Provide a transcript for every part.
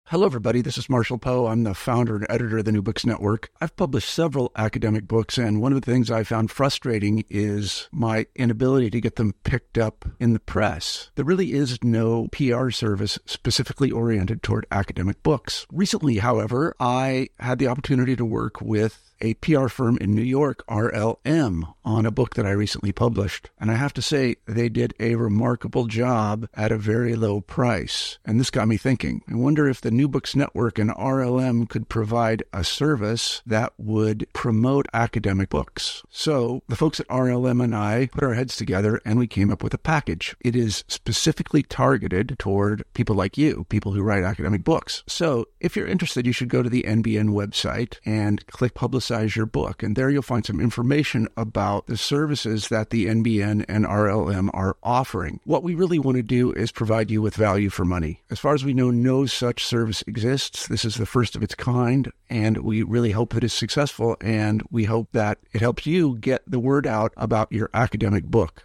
Hello, everybody. This is Marshall Poe. I'm the founder and editor of the New Books Network. I've published several academic books, and one of the things I found frustrating is my inability to get them picked up in the press. There really is no PR service specifically oriented toward academic books. Recently, however, I had the opportunity to work with a PR firm in New York, RLM, on a book that I recently published. And I have to say, they did a remarkable job at a very low price. And this got me thinking. I wonder if the New Books Network and RLM could provide a service that would promote academic books. So the folks at RLM and I put our heads together and we came up with a package. It is specifically targeted toward people like you, people who write academic books. So if you're interested, you should go to the NBN website and click Publicize Your Book. And there you'll find some information about the services that the NBN and RLM are offering. What we really want to do is provide you with value for money. As far as we know, no such service exists. This is the first of its kind, and we really hope that it's successful, and we hope that it helps you get the word out about your academic book.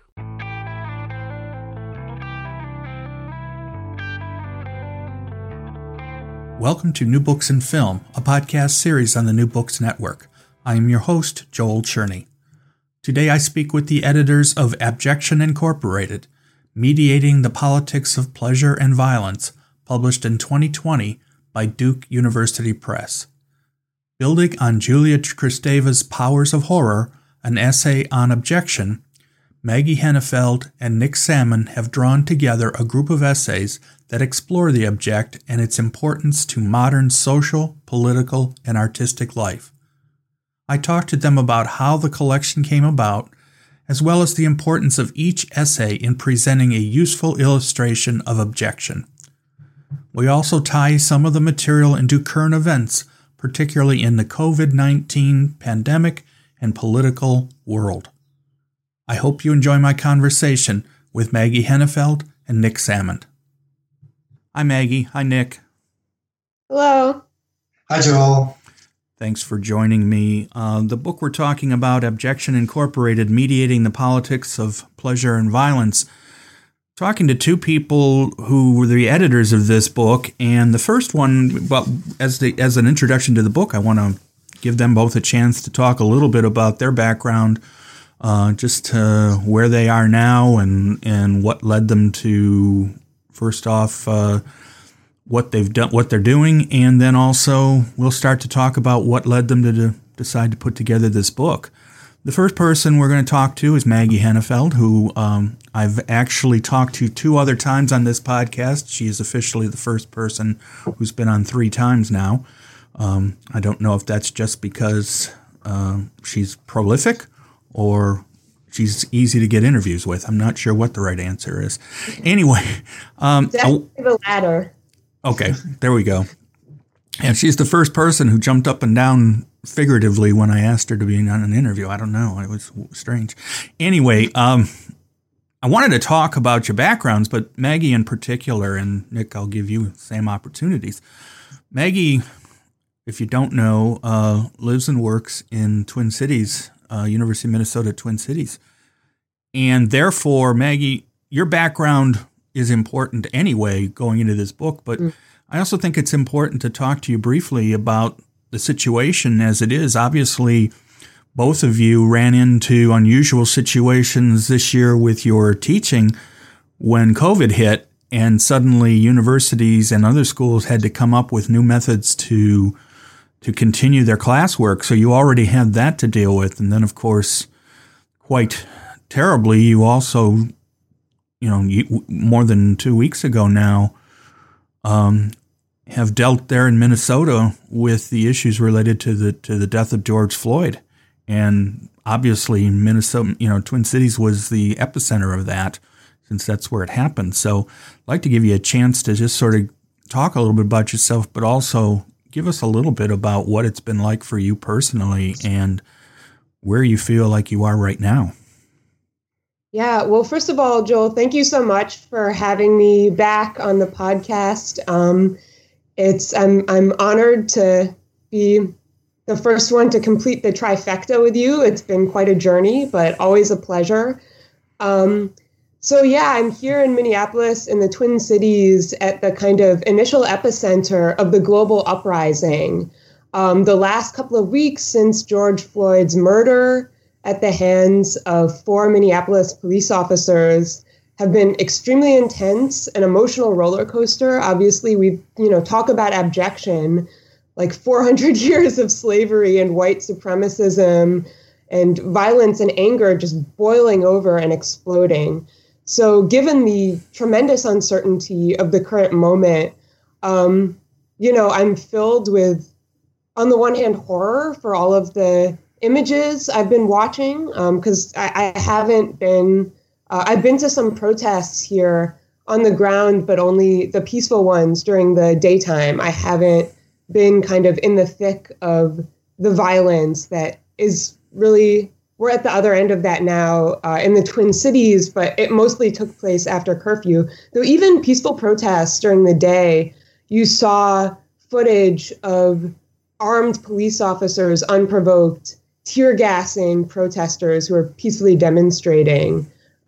Welcome to New Books in Film, a podcast series on the New Books Network. I am your host, Joel Cherney. Today I speak with the editors of Abjection Incorporated, Mediating the Politics of Pleasure and Violence, published in 2020 by Duke University Press. Building on Julia Kristeva's Powers of Horror, an essay on abjection, Maggie Hennefeld and Nick Salmon have drawn together a group of essays that explore the abject and its importance to modern social, political, and artistic life. I talked to them about how the collection came about, as well as the importance of each essay in presenting a useful illustration of abjection. We also tie some of the material into current events, particularly in the COVID-19 pandemic and political world. I hope you enjoy my conversation with Maggie Hennefeld and Nick Salmon. Hi, Maggie. Hi, Nick. Hello. Hi, Joel. Thanks for joining me. The book we're talking about, Abjection Incorporated, Mediating the Politics of Pleasure and Violence. Talking to two people who were the editors of this book, and the first one, well, as an introduction to the book, I want to give them both a chance to talk a little bit about their background, just where they are now and what led them to, first off, what they've done, what they're doing, and then also we'll start to talk about what led them to decide to put together this book. The first person we're going to talk to is Maggie Hennefeld, who I've actually talked to 2 other times on this podcast. She is officially the first person who's been on 3 times now. I don't know if that's just because she's prolific or she's easy to get interviews with. I'm not sure what the right answer is. Anyway. Definitely the latter. Okay, there we go. And she's the first person who jumped up and down figuratively when I asked her to be on an interview. I don't know. It was strange. Anyway, I wanted to talk about your backgrounds, but Maggie in particular, and Nick, I'll give you the same opportunities. Maggie, if you don't know, lives and works in Twin Cities, University of Minnesota, Twin Cities. And therefore, Maggie, your background is important anyway going into this book, but I also think it's important to talk to you briefly about the situation as it is. Obviously, both of you ran into unusual situations this year with your teaching when COVID hit, and suddenly universities and other schools had to come up with new methods to continue their classwork. So you already had that to deal with. And then, of course, quite terribly, you also, more than 2 weeks ago now, have dealt there in Minnesota with the issues related to the death of George Floyd. And obviously Minnesota, Twin Cities was the epicenter of that, since that's where it happened. So I'd like to give you a chance to just sort of talk a little bit about yourself, but also give us a little bit about what it's been like for you personally and where you feel like you are right now. Yeah, well, first of all, Joel, thank you so much for having me back on the podcast. I'm honored to be the first one to complete the trifecta with you. It's been quite a journey, but always a pleasure. So yeah, I'm here in Minneapolis in the Twin Cities at the kind of initial epicenter of the global uprising. The last couple of weeks since George Floyd's murder at the hands of 4 Minneapolis police officers have been extremely intense, an emotional roller coaster. Obviously, we talk about abjection, like 400 years of slavery and white supremacism and violence and anger just boiling over and exploding. So given the tremendous uncertainty of the current moment, I'm filled with, on the one hand, horror for all of the images I've been watching, because I haven't been, I've been to some protests here on the ground, but only the peaceful ones during the daytime. I haven't been kind of in the thick of the violence that is really, we're at the other end of that now in the Twin Cities, but it mostly took place after curfew. Though even peaceful protests during the day, you saw footage of armed police officers, unprovoked, tear gassing protesters who are peacefully demonstrating,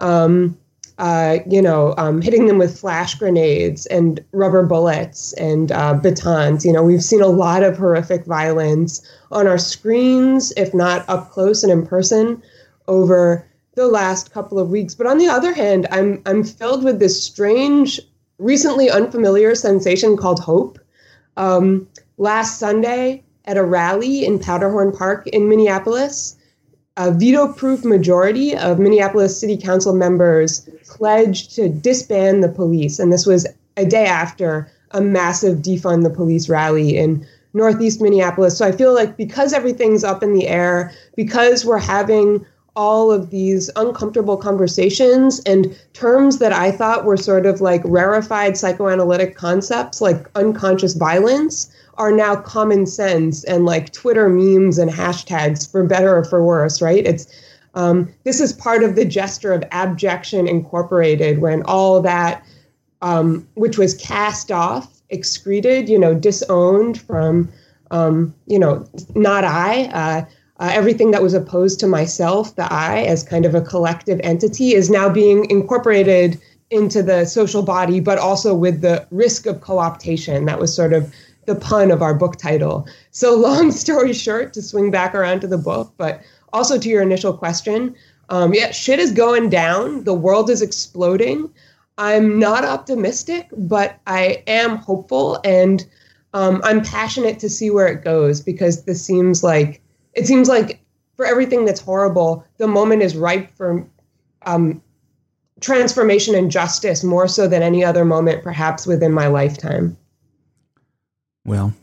hitting them with flash grenades and rubber bullets and batons. We've seen a lot of horrific violence on our screens, if not up close and in person, over the last couple of weeks. But on the other hand, I'm filled with this strange, recently unfamiliar sensation called hope. Last Sunday, at a rally in Powderhorn Park in Minneapolis, a veto-proof majority of Minneapolis City Council members pledged to disband the police. And this was a day after a massive defund the police rally in Northeast Minneapolis. So I feel like because everything's up in the air, because we're having all of these uncomfortable conversations and terms that I thought were sort of like rarefied psychoanalytic concepts like unconscious violence are now common sense and like Twitter memes and hashtags, for better or for worse, right? It's this is part of the gesture of Abjection Incorporated, when all that which was cast off, excreted, disowned from, not I, everything that was opposed to myself, the I, as kind of a collective entity, is now being incorporated into the social body, but also with the risk of co-optation. That was sort of the pun of our book title. So long story short, to swing back around to the book, but also to your initial question, shit is going down. The world is exploding. I'm not optimistic, but I am hopeful, and I'm passionate to see where it goes, because it seems like for everything that's horrible, the moment is ripe for transformation and justice, more so than any other moment, perhaps within my lifetime. Well,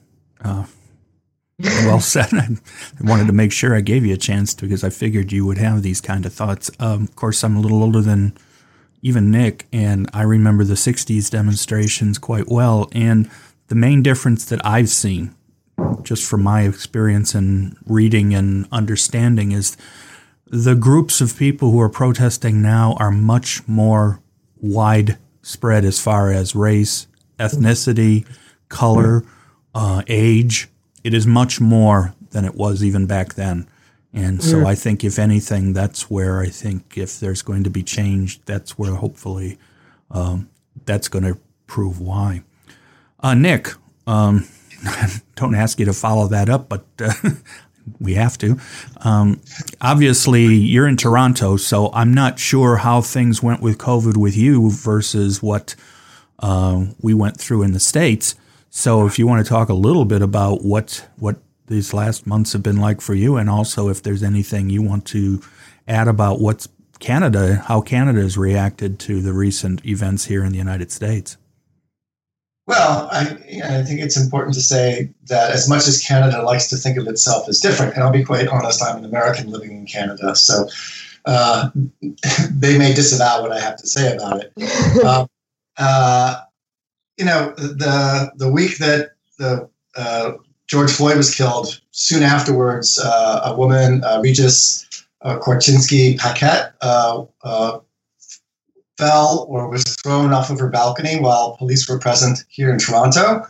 well said. I wanted to make sure I gave you a chance because I figured you would have these kind of thoughts. Of course, I'm a little older than even Nick, and I remember the 60s demonstrations quite well. And the main difference that I've seen, just from my experience in reading and understanding, is the groups of people who are protesting now are much more widespread as far as race, ethnicity, color, age. It is much more than it was even back then. And so I think, if anything, that's where I think if there's going to be change, that's where hopefully that's going to prove why. Nick, don't ask you to follow that up, but we have to. Obviously, you're in Toronto, so I'm not sure how things went with COVID with you versus what we went through in the States. So if you want to talk a little bit about what these last months have been like for you, and also if there's anything you want to add about how Canada has reacted to the recent events here in the United States. Well, I think it's important to say that as much as Canada likes to think of itself as different, and I'll be quite honest, I'm an American living in Canada, so they may disavow what I have to say about it. The week that George Floyd was killed, soon afterwards, a woman, Regis Korchinski-Paquette, fell or was thrown off of her balcony while police were present here in Toronto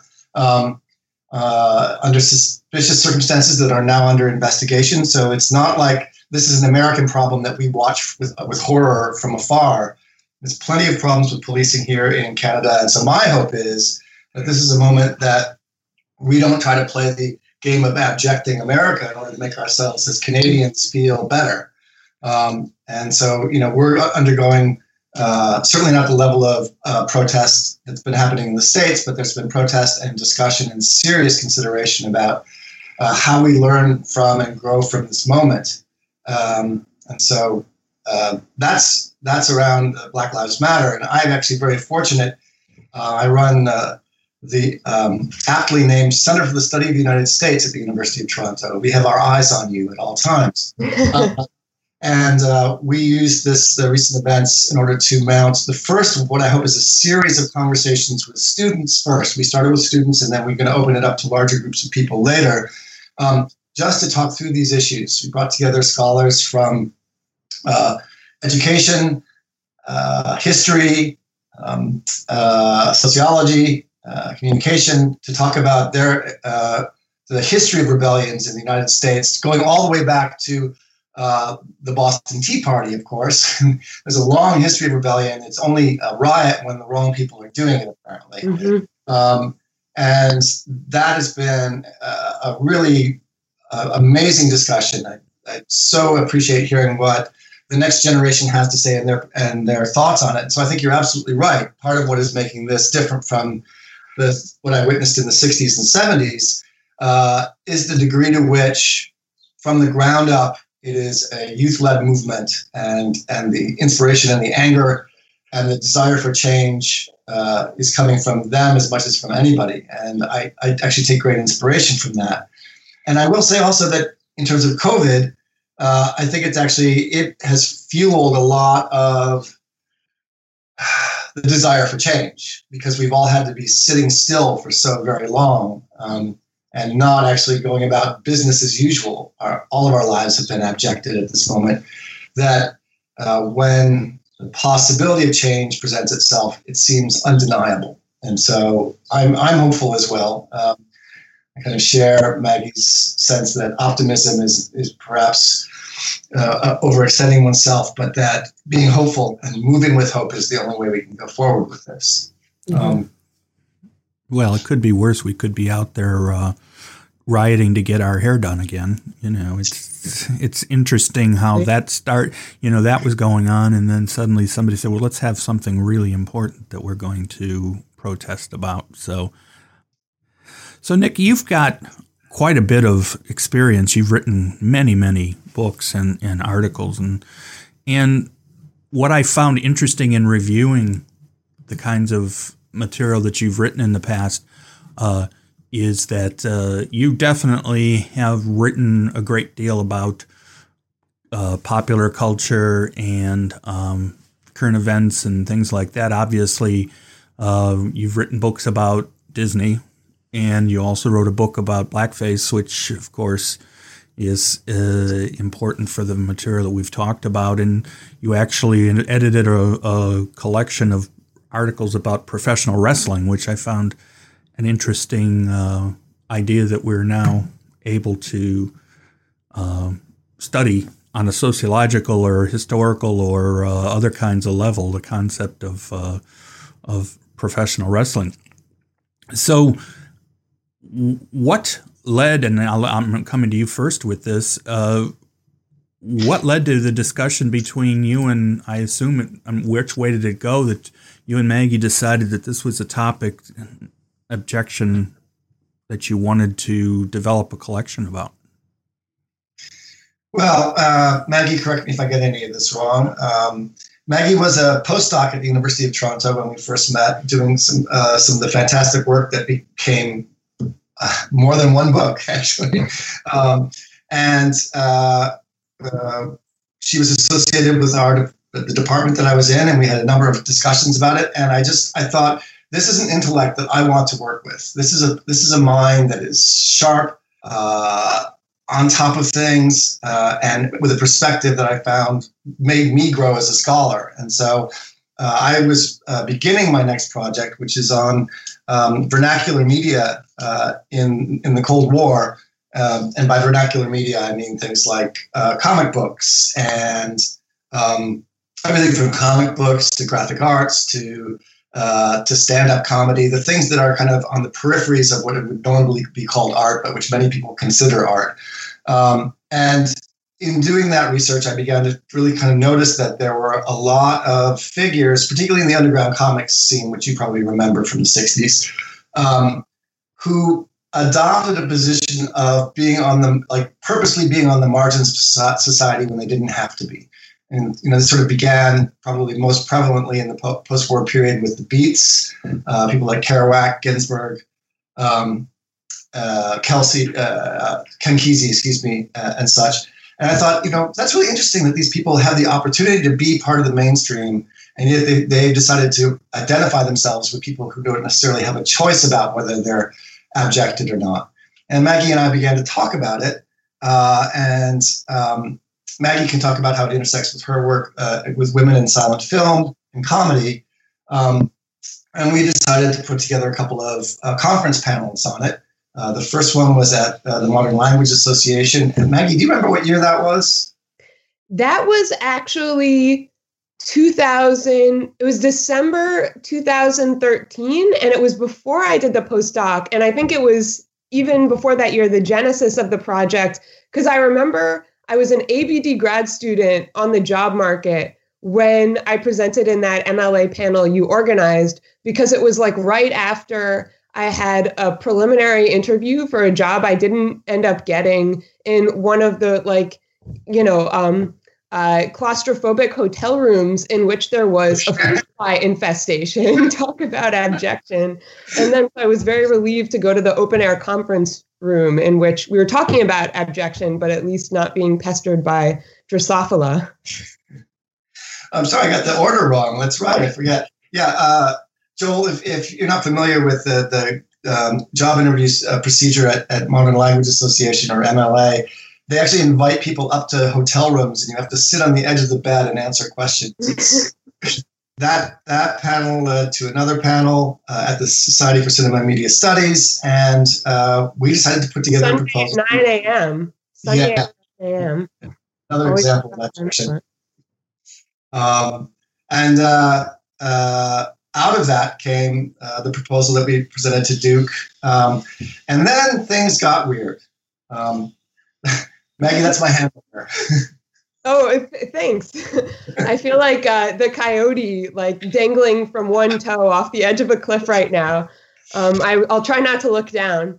under suspicious circumstances that are now under investigation. So it's not like this is an American problem that we watch with horror from afar. There's plenty of problems with policing here in Canada. And so my hope is that this is a moment that we don't try to play the game of abjecting America in order to make ourselves as Canadians feel better. And so, we're undergoing certainly not the level of protest that's been happening in the States, but there's been protest and discussion and serious consideration about how we learn from and grow from this moment. And so that's around Black Lives Matter. And I'm actually very fortunate. I run the aptly named Center for the Study of the United States at the University of Toronto. We have our eyes on you at all times. And we use the recent events in order to mount the first of what I hope is a series of conversations with students first. We started with students, and then we're going to open it up to larger groups of people later, just to talk through these issues. We brought together scholars from education, history, sociology, communication, to talk about the history of rebellions in the United States, going all the way back to the Boston Tea Party, of course. There's a long history of rebellion. It's only a riot when the wrong people are doing it, apparently. Mm-hmm. And that has been a really amazing discussion. I so appreciate hearing what the next generation has to say and their thoughts on it. So I think you're absolutely right. Part of what is making this different from what I witnessed in the 60s and 70s is the degree to which, from the ground up, it is a youth-led movement, and the inspiration and the anger and the desire for change is coming from them as much as from anybody. And I actually take great inspiration from that. And I will say also that in terms of COVID, I think it has fueled a lot of the desire for change, because we've all had to be sitting still for so very long. And not actually going about business as usual. All of our lives have been abjected at this moment, that when the possibility of change presents itself, it seems undeniable. And so I'm hopeful as well. I kind of share Maggie's sense that optimism is perhaps overextending oneself, but that being hopeful and moving with hope is the only way we can go forward with this. Mm-hmm. Well, it could be worse. We could be out there rioting to get our hair done again. It's interesting how that was going on, and then suddenly somebody said, well, let's have something really important that we're going to protest about. So Nick, you've got quite a bit of experience. You've written many, many books and articles. And what I found interesting in reviewing the kinds of material that you've written in the past is that you definitely have written a great deal about popular culture and current events and things like that. Obviously, you've written books about Disney, and you also wrote a book about blackface, which, of course, is important for the material that we've talked about. And you actually edited a collection of articles about professional wrestling, which I found an interesting idea that we're now able to study on a sociological or historical or other kinds of level, the concept of professional wrestling. So what led, and I'm coming to you first with this, what led to the discussion between you and, I assume, which way did it go that you and Maggie decided that this was a topic, objection, that you wanted to develop a collection about? Well, Maggie, correct me if I get any of this wrong. Maggie was a postdoc at the University of Toronto when we first met, doing some of the fantastic work that became more than one book, actually. She was associated with the department that I was in, and we had a number of discussions about it. And I thought, this is an intellect that I want to work with. This is a mind that is sharp, on top of things, and with a perspective that I found made me grow as a scholar. And so I was beginning my next project, which is on vernacular media in the Cold War. And by vernacular media, I mean things like comic books and everything from comic books to graphic arts to stand-up comedy, the things that are kind of on the peripheries of what it would normally be called art, but which many people consider art. And in doing that research, I began to really kind of notice that there were a lot of figures, particularly in the underground comics scene, which you probably remember from the 60s, who adopted a position of being on the, like, purposely being on the margins of society when they didn't have to be. And, this sort of began probably most prevalently in the post-war period with the Beats, people like Kerouac, Ginsberg, Kelsey, Ken Kesey, and such. And I thought, that's really interesting that these people have the opportunity to be part of the mainstream, and yet they decided to identify themselves with people who don't necessarily have a choice about whether they're abjected or not. And Maggie and I began to talk about it, and Maggie can talk about how it intersects with her work with women in silent film and comedy. And we decided to put together a couple of conference panels on it. The first one was at the Modern Language Association. And Maggie, do you remember what year that was? That was actually 2000. It was December 2013, and it was before I did the postdoc. And I think it was even before that year, the genesis of the project, because I remember I was an ABD grad student on the job market when I presented in that MLA panel you organized, because it was like right after I had a preliminary interview for a job I didn't end up getting in one of the claustrophobic hotel rooms in which there was a fruit fly infestation. Talk about abjection. And then I was very relieved to go to the open air conference room in which we were talking about abjection, but at least not being pestered by Drosophila. I'm sorry, I got the order wrong. That's right, I forget. Yeah, Joel, if you're not familiar with the job interviews procedure at Modern Language Association, or MLA, they actually invite people up to hotel rooms, and you have to sit on the edge of the bed and answer questions. That panel led to another panel at the Society for Cinema and Media Studies, and we decided to put together a proposal. Sunday at 9 a.m. Sunday at 9 a.m. Another Always example of that tradition. Out of that came the proposal that we presented to Duke. And then things got weird. Maggie, that's my handle there. Oh, thanks. I feel like the coyote, like dangling from one toe off the edge of a cliff right now. I'll try not to look down.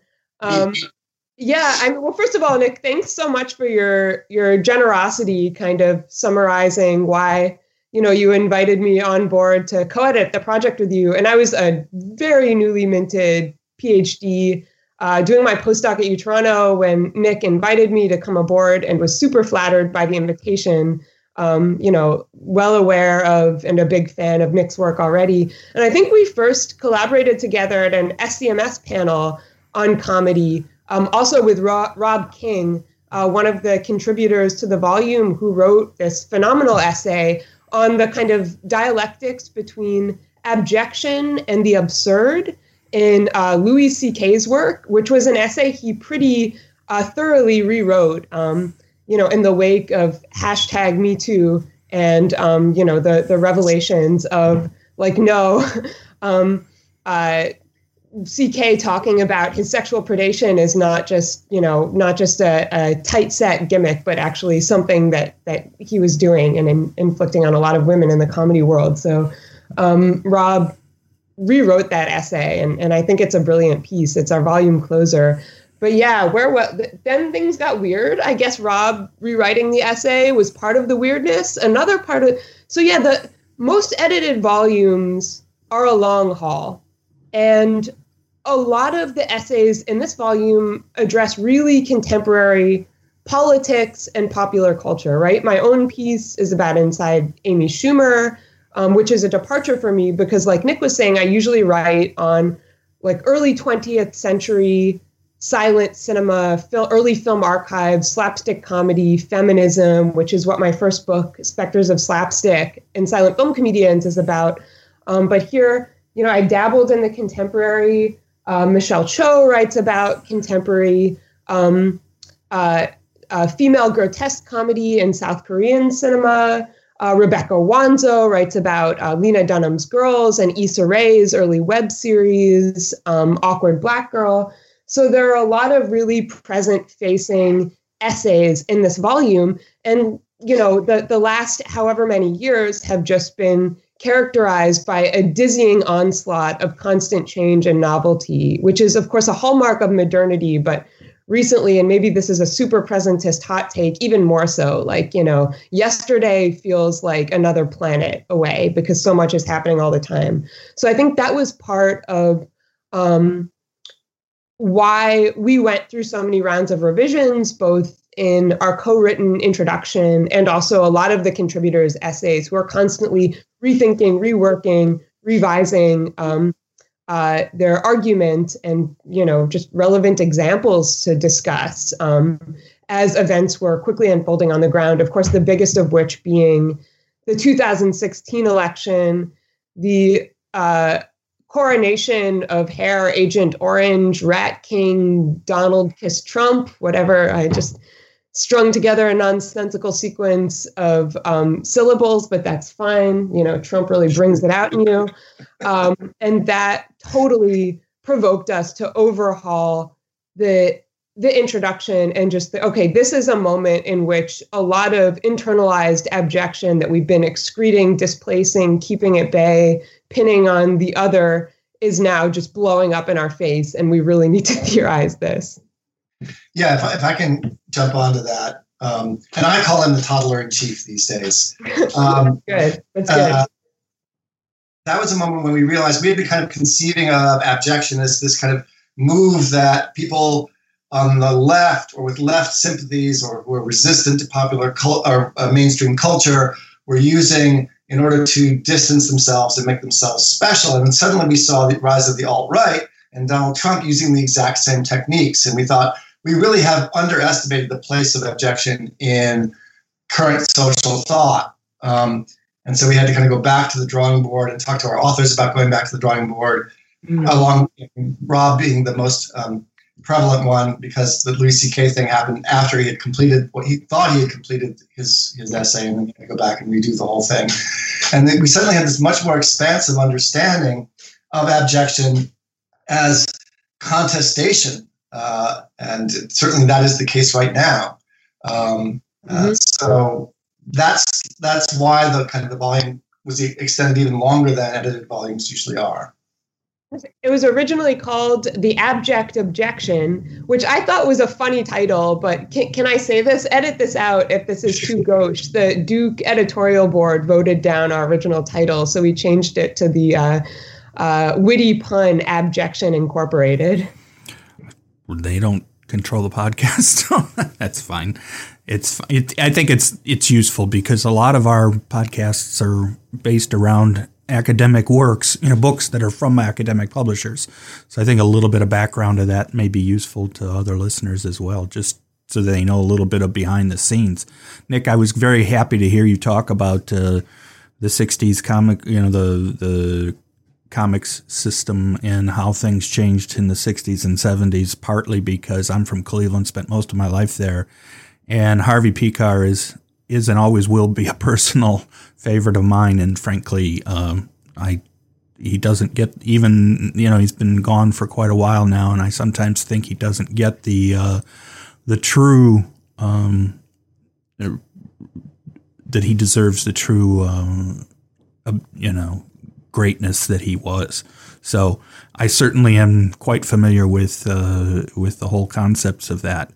Well, first of all, Nick, thanks so much for your generosity, kind of summarizing why you invited me on board to co-edit the project with you. And I was a very newly minted PhD doing my postdoc at UToronto when Nick invited me to come aboard, and was super flattered by the invitation, well aware of and a big fan of Nick's work already. And I think we first collaborated together at an SCMS panel on comedy, also with Rob King, one of the contributors to the volume, who wrote this phenomenal essay on the kind of dialectics between abjection and the absurd in Louis C.K.'s work, which was an essay he pretty thoroughly rewrote, in the wake of #MeToo and, the revelations of C.K. talking about his sexual predation is not just a tight set gimmick, but actually something that he was doing and inflicting on a lot of women in the comedy world. So Rob rewrote that essay, and I think it's a brilliant piece. It's our volume closer. But yeah, then things got weird. I guess Rob rewriting the essay was part of the weirdness. Another part of the most edited volumes are a long haul. And a lot of the essays in this volume address really contemporary politics and popular culture, right? My own piece is about Inside Amy Schumer, which is a departure for me because, like Nick was saying, I usually write on early 20th century silent cinema, early film archives, slapstick comedy, feminism, which is what my first book, Spectres of Slapstick and Silent Film Comedians, is about. But here, I dabbled in the contemporary. Michelle Cho writes about contemporary female grotesque comedy in South Korean cinema. Rebecca Wanzo writes about Lena Dunham's Girls and Issa Rae's early web series, Awkward Black Girl. So there are a lot of really present-facing essays in this volume. And, the last however many years have just been characterized by a dizzying onslaught of constant change and novelty, which is, of course, a hallmark of modernity, but recently, and maybe this is a super presentist hot take, even more so, yesterday feels like another planet away because so much is happening all the time. So I think that was part of why we went through so many rounds of revisions, both in our co-written introduction and also a lot of the contributors' essays who are constantly rethinking, reworking, revising their argument and, just relevant examples to discuss as events were quickly unfolding on the ground. Of course, the biggest of which being the 2016 election, the coronation of Hair Agent Orange, Rat King, Donald Kiss Trump, whatever. I just strung together a nonsensical sequence of syllables, but that's fine. Trump really brings it out in you. And that totally provoked us to overhaul the introduction and just, this is a moment in which a lot of internalized abjection that we've been excreting, displacing, keeping at bay, pinning on the other is now just blowing up in our face. And we really need to theorize this. Yeah, if I can jump onto that. And I call him the toddler in chief these days. Good. That's good. That was a moment when we realized we had been kind of conceiving of abjection as this kind of move that people on the left or with left sympathies or who are resistant to popular or mainstream culture were using in order to distance themselves and make themselves special. And then suddenly we saw the rise of the alt-right and Donald Trump using the exact same techniques. And we thought, we really have underestimated the place of abjection in current social thought. And so we had to kind of go back to the drawing board and talk to our authors about going back to the drawing board, along Rob being the most prevalent one because the Louis C.K. thing happened after he had completed what he thought he had completed his essay, and then he had to go back and redo the whole thing. And then we suddenly had this much more expansive understanding of abjection as contestation. And certainly that is the case right now. So that's why the volume was extended even longer than edited volumes usually are. It was originally called The Abject Objection, which I thought was a funny title, but can I say this? Edit this out if this is too gauche. The Duke editorial board voted down our original title, so we changed it to the witty pun Abjection Incorporated. They don't control the podcast. That's fine. I think it's useful because a lot of our podcasts are based around academic works, books that are from academic publishers. So I think a little bit of background of that may be useful to other listeners as well, just so they know a little bit of behind the scenes. Nick, I was very happy to hear you talk about the 60s comic, the comics system and how things changed in the 60s and 70s, partly because I'm from Cleveland, spent most of my life there. And Harvey Pekar is and always will be a personal favorite of mine. And frankly, he doesn't get even, he's been gone for quite a while now. And I sometimes think he doesn't get the true, that he deserves the true, greatness that he was. So I certainly am quite familiar with the whole concepts of that.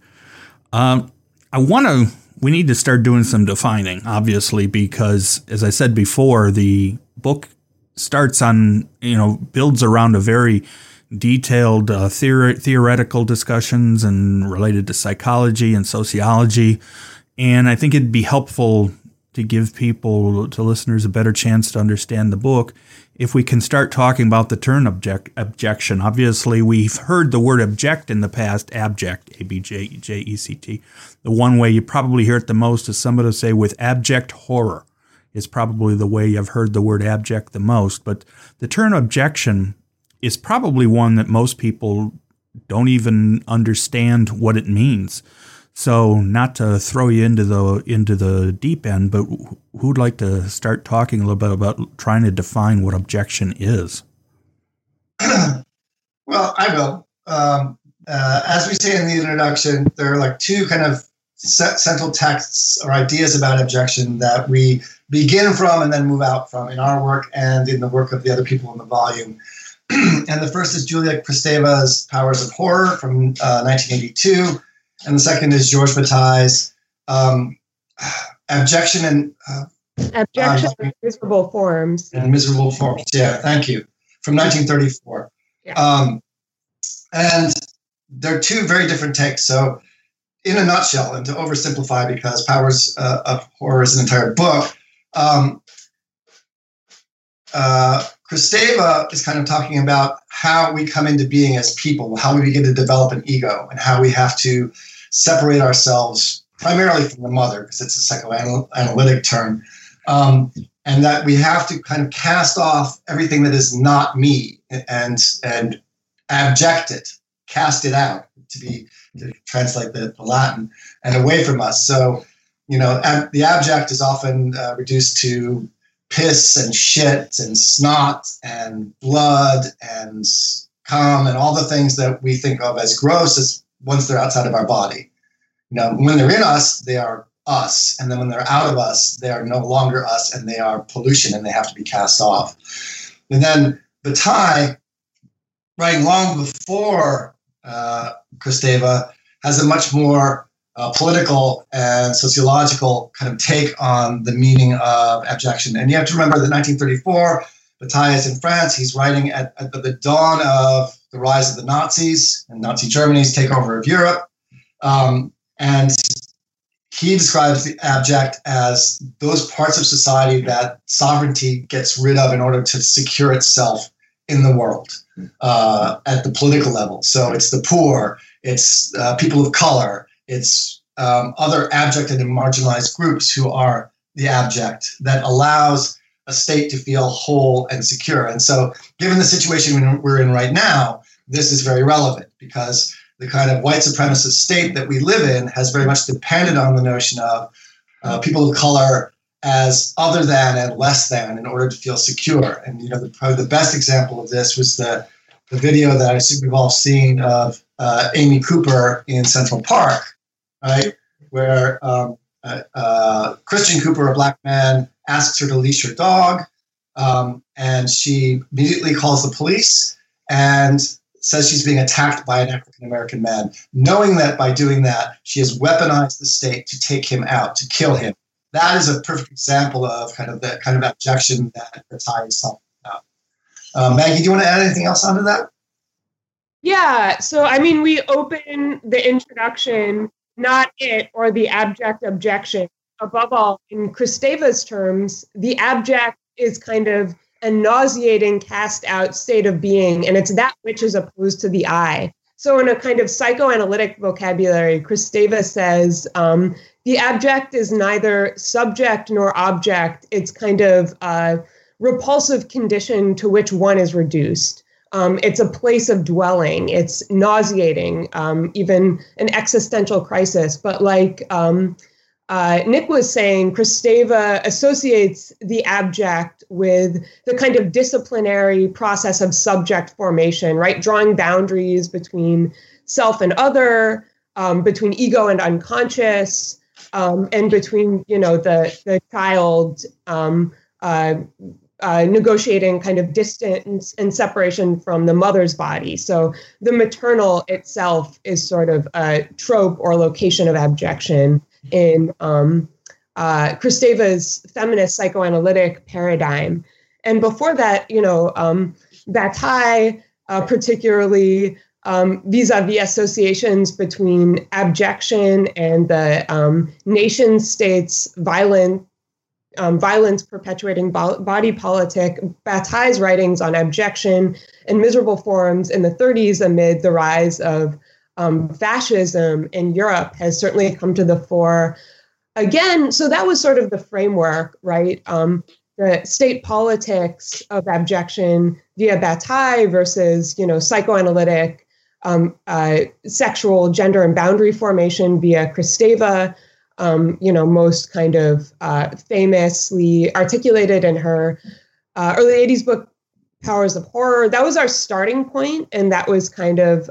We need to start doing some defining, obviously, because as I said before, the book starts on, builds around a very detailed theoretical discussions and related to psychology and sociology. And I think it'd be helpful to give to listeners a better chance to understand the book if we can start talking about the term objection. Obviously, we've heard the word object in the past, abject, A-B-J-E-C-T. The one way you probably hear it the most is somebody say with abject horror is probably the way I've heard the word abject the most. But the term objection is probably one that most people don't even understand what it means. So, not to throw you into the deep end, but who'd like to start talking a little bit about trying to define what objection is? Well, I will. As we say in the introduction, there are like two kind of central texts or ideas about objection that we begin from and then move out from in our work and in the work of the other people in the volume. And the first is Julia Kristeva's Powers of Horror from 1982. And the second is George Bataille's Abjection and Miserable Forms. And Miserable Forms. Yeah, thank you. From 1934. Yeah. And they're two very different takes. So in a nutshell, and to oversimplify because Powers of Horror is an entire book, Kristeva is kind of talking about how we come into being as people, how we begin to develop an ego, and how we have to separate ourselves primarily from the mother, because it's a psychoanalytic term, and that we have to kind of cast off everything that is not me and abject it, cast it out, to translate the Latin, and away from us. So, the abject is often reduced to piss and shit and snot and blood and cum and all the things that we think of as gross as once they're outside of our body. When they're in us, they are us. And then when they're out of us, they are no longer us and they are pollution and they have to be cast off. And then Bataille, writing long before Kristeva, has a much more political and sociological kind of take on the meaning of abjection. And you have to remember that 1934, Bataille is in France. He's writing at the dawn of the rise of the Nazis and Nazi Germany's takeover of Europe. And he describes the abject as those parts of society that sovereignty gets rid of in order to secure itself in the world at the political level. So it's the poor, it's people of color, it's other abjected and marginalized groups who are the abject that allows a state to feel whole and secure. And so given the situation we're in right now, this is very relevant because the kind of white supremacist state that we live in has very much depended on the notion of people of color as other than and less than in order to feel secure. And, probably the best example of this was the video that I assume we've all seen of Amy Cooper in Central Park, right? Where Christian Cooper, a black man, asks her to leash her dog, and she immediately calls the police and says she's being attacked by an African-American man, knowing that by doing that, she has weaponized the state to take him out, to kill him. That is a perfect example of kind of the kind of abjection that Bataille is talking about. Maggie, do you want to add anything else onto that? Yeah. So, we open the introduction, not it or the abject objection. Above all, in Kristeva's terms, the abject is kind of a nauseating, cast out state of being, and it's that which is opposed to the I. So in a kind of psychoanalytic vocabulary, Kristeva says the abject is neither subject nor object. It's kind of a repulsive condition to which one is reduced. It's a place of dwelling. It's nauseating, even an existential crisis. But like Nick was saying, Kristeva associates the abject with the kind of disciplinary process of subject formation, right? Drawing boundaries between self and other, between ego and unconscious, and between, the child negotiating kind of distance and separation from the mother's body. So the maternal itself is sort of a trope or location of abjection in Kristeva's feminist psychoanalytic paradigm. And before that, Bataille, particularly vis-a-vis associations between abjection and the nation state's violence perpetuating body politic, Bataille's writings on abjection and miserable forms in the 30s amid the rise of fascism in Europe has certainly come to the fore again. So that was sort of the framework, right? The state politics of abjection via Bataille versus, psychoanalytic sexual gender and boundary formation via Kristeva, most kind of famously articulated in her early 80s book, Powers of Horror. That was our starting point, and that was kind of,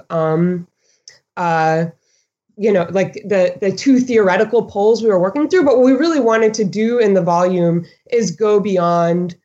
like the two theoretical poles we were working through. But what we really wanted to do in the volume is go beyond,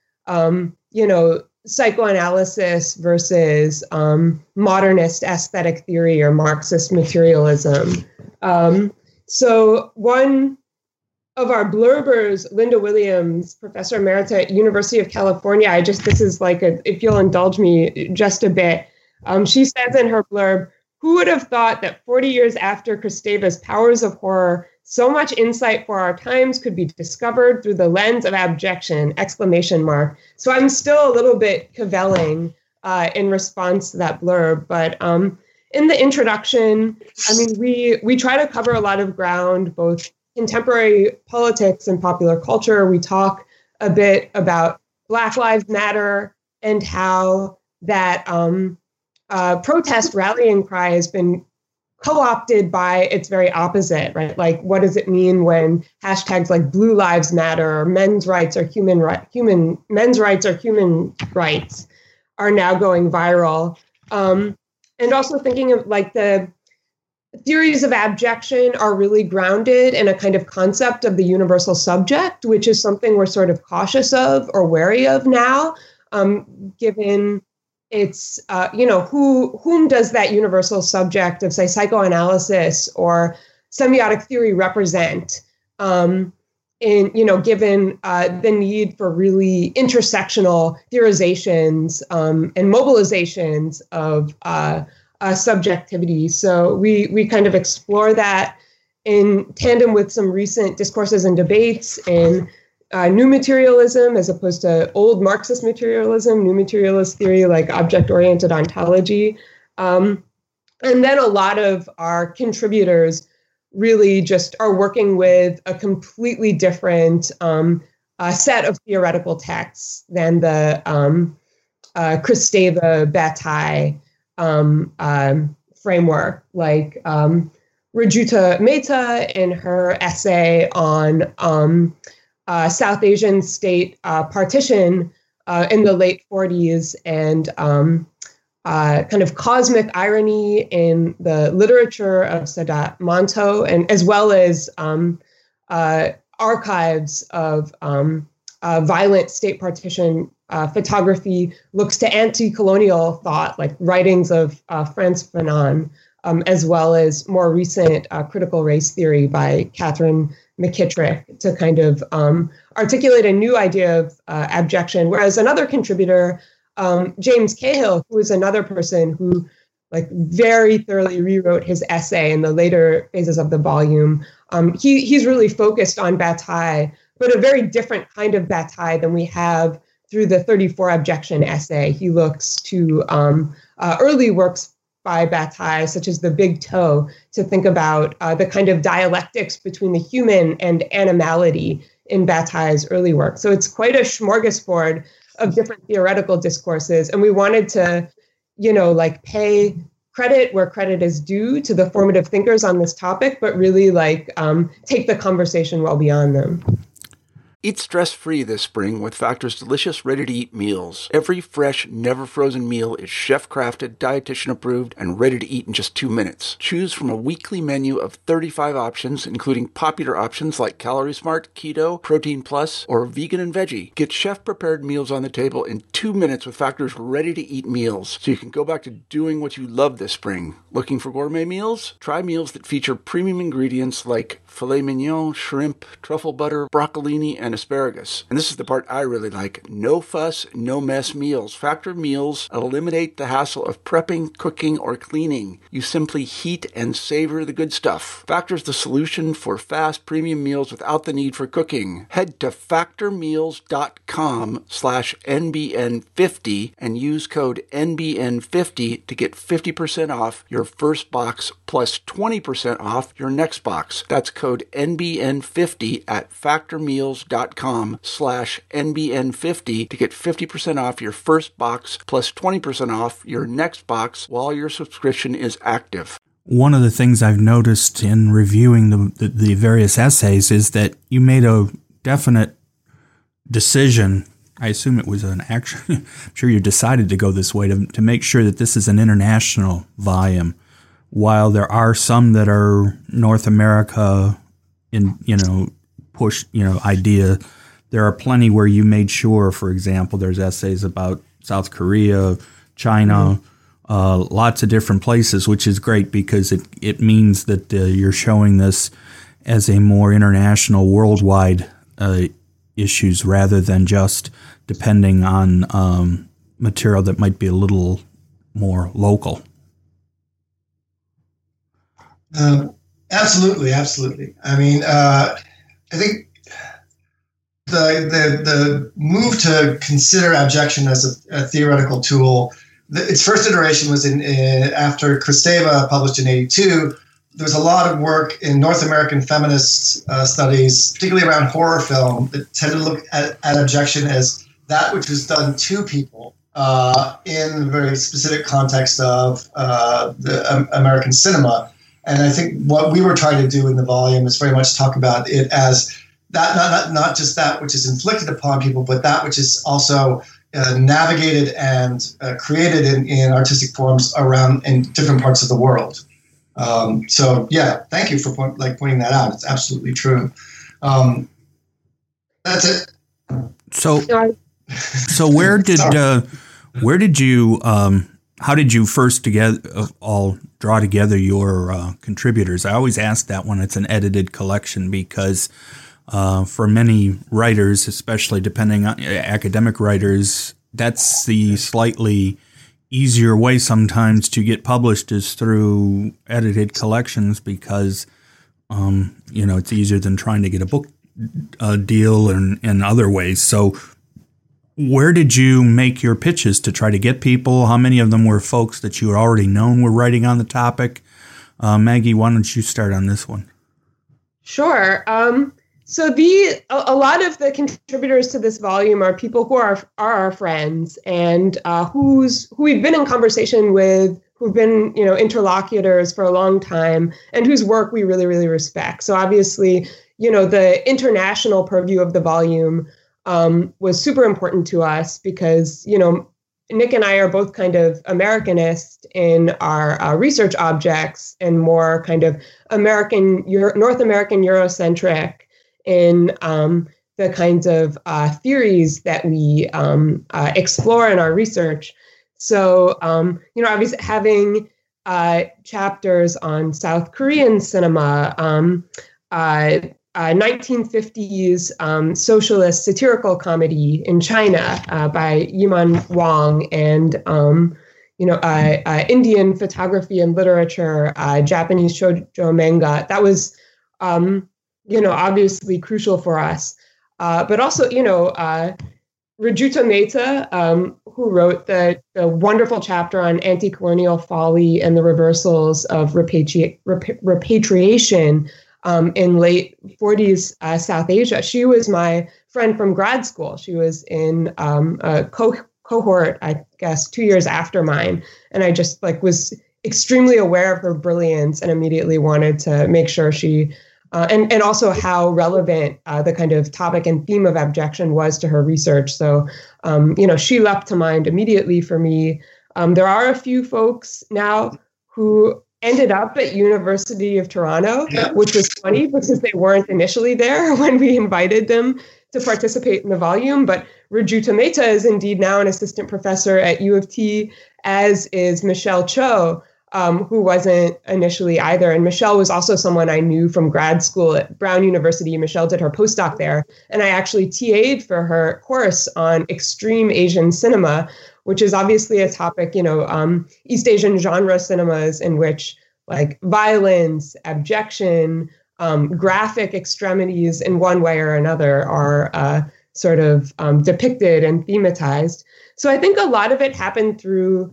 psychoanalysis versus modernist aesthetic theory or Marxist materialism. So one of our blurbers, Linda Williams, professor emerita at University of California, this is like if you'll indulge me just a bit, she says in her blurb, "Who would have thought that 40 years after Kristeva's Powers of Horror, so much insight for our times could be discovered through the lens of abjection!" ! So I'm still a little bit cavelling in response to that blurb, but in the introduction, we try to cover a lot of ground, both contemporary politics and popular culture. We talk a bit about Black Lives Matter and how that protest rallying cry has been co-opted by its very opposite, right? Like, what does it mean when hashtags like Blue Lives Matter or men's rights are human rights are now going viral? And also thinking of like the theories of abjection are really grounded in a kind of concept of the universal subject, which is something we're sort of cautious of or wary of now, given it's, whom does that universal subject of, say, psychoanalysis or semiotic theory represent? Given the need for really intersectional theorizations and mobilizations of subjectivity. So we kind of explore that in tandem with some recent discourses and debates in new materialism as opposed to old Marxist materialism, new materialist theory like object-oriented ontology. And then a lot of our contributors really just are working with a completely different set of theoretical texts than the Kristeva Bataille framework, like Rajuta Mehta in her essay on South Asian state partition in the late 40s and kind of cosmic irony in the literature of Sadat Manto, and as well as archives of violent state partition photography, looks to anti-colonial thought, like writings of Frantz Fanon, as well as more recent critical race theory by Catherine McKittrick, to kind of articulate a new idea of abjection. Whereas another contributor, James Cahill, who is another person who very thoroughly rewrote his essay in the later phases of the volume, he's really focused on Bataille, but a very different kind of Bataille than we have through the 34 Abjection essay. He looks to early works by Bataille, such as The Big Toe, to think about the kind of dialectics between the human and animality in Bataille's early work. So it's quite a smorgasbord of different theoretical discourses. And we wanted to, pay credit where credit is due to the formative thinkers on this topic, but really take the conversation well beyond them. Eat stress-free this spring with Factor's delicious, ready-to-eat meals. Every fresh, never-frozen meal is chef-crafted, dietitian-approved, and ready to eat in just 2 minutes. Choose from a weekly menu of 35 options, including popular options like Calorie Smart, Keto, Protein Plus, or Vegan and Veggie. Get chef-prepared meals on the table in 2 minutes with Factor's ready-to-eat meals, so you can go back to doing what you love this spring. Looking for gourmet meals? Try meals that feature premium ingredients like filet mignon, shrimp, truffle butter, broccolini, and asparagus. And this is the part I really like. No fuss, no mess meals. Factor meals eliminate the hassle of prepping, cooking, or cleaning. You simply heat and savor the good stuff. Factor's the solution for fast premium meals without the need for cooking. Head to factormeals.com/NBN50 and use code NBN50 to get 50% off your first box plus 20% off your next box. That's code code NBN50 at factormeals.com/NBN50 to get 50% off your first box plus 20% off your next box while your subscription is active. One of the things I've noticed in reviewing the various essays is that you made a definite decision. I assume it was an action. I'm sure you decided to go this way to make sure that this is an international volume. While there are some that are North America idea, there are plenty where you made sure, for example, there's essays about South Korea, China, lots of different places, which is great because it means that you're showing this as a more international, worldwide issues rather than just depending on material that might be a little more local. Absolutely. I mean, I think the move to consider abjection as a theoretical tool, its first iteration was after Kristeva published in '82. There was a lot of work in North American feminist studies, particularly around horror film, that tended to look at abjection as that which was done to people in the very specific context of the American cinema. And I think what we were trying to do in the volume is very much talk about it as that, not just that which is inflicted upon people, but that which is also navigated and created in artistic forms around in different parts of the world. So yeah, thank you for pointing that out. It's absolutely true. That's it. So where did you how did you first all draw together your contributors? I always ask that when it's an edited collection because for many writers, especially depending on academic writers, that's the slightly easier way sometimes to get published is through edited collections because, it's easier than trying to get a book deal and in other ways. So where did you make your pitches to try to get people? How many of them were folks that you had already known were writing on the topic? Maggie, why don't you start on this one? Sure. So a lot of the contributors to this volume are people who are our friends and who we've been in conversation with, who've been interlocutors for a long time, and whose work we really, really respect. So obviously, the international purview of the volume was super important to us because Nick and I are both kind of Americanist in our research objects and more kind of North American Eurocentric in the kinds of theories that we explore in our research. So, obviously having chapters on South Korean cinema, 1950s socialist satirical comedy in China by Yiman Wang, and Indian photography and literature, Japanese shoujo manga. That was obviously crucial for us. But also, Rajuta Mehta, who wrote the wonderful chapter on anti-colonial folly and the reversals of repatriation in late 40s South Asia. She was my friend from grad school. She was in a cohort, I guess, 2 years after mine. And I just was extremely aware of her brilliance and immediately wanted to make sure she and also how relevant the kind of topic and theme of abjection was to her research. So, she leapt to mind immediately for me. There are a few folks now who ended up at University of Toronto, which was funny because they weren't initially there when we invited them to participate in the volume. But Rajuta Mehta is indeed now an assistant professor at U of T, as is Michelle Cho, who wasn't initially either. And Michelle was also someone I knew from grad school at Brown University. Michelle did her postdoc there. And I actually TA'd for her course on extreme Asian cinema, which is obviously a topic, East Asian genre cinemas in which violence, abjection, graphic extremities in one way or another are sort of depicted and thematized. So I think a lot of it happened through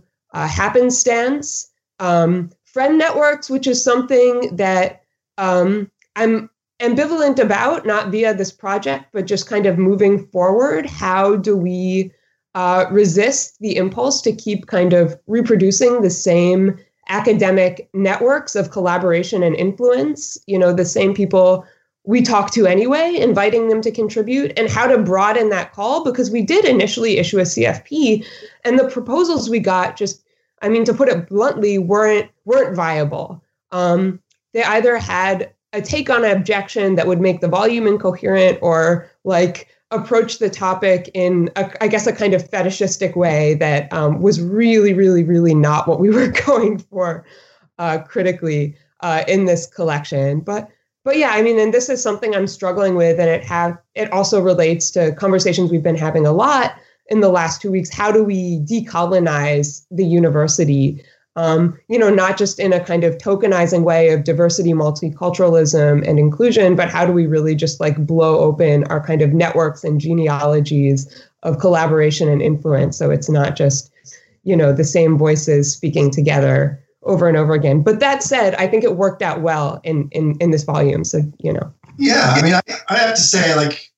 happenstance, friend networks, which is something that I'm ambivalent about, not via this project, but just kind of moving forward. How do we resist the impulse to keep kind of reproducing the same academic networks of collaboration and influence, the same people we talk to anyway, inviting them to contribute, and how to broaden that call, because we did initially issue a CFP, and the proposals we got to put it bluntly, weren't viable. They either had a take on an objection that would make the volume incoherent, or approach the topic in a kind of fetishistic way that was really, really, really not what we were going for critically in this collection. But yeah, and this is something I'm struggling with, and it also relates to conversations we've been having a lot in the last 2 weeks. How do we decolonize the university? Not just in a kind of tokenizing way of diversity, multiculturalism, and inclusion, but how do we really just blow open our kind of networks and genealogies of collaboration and influence, so it's not just, the same voices speaking together over and over again. But that said, I think it worked out well in this volume. So, Yeah, I have to say,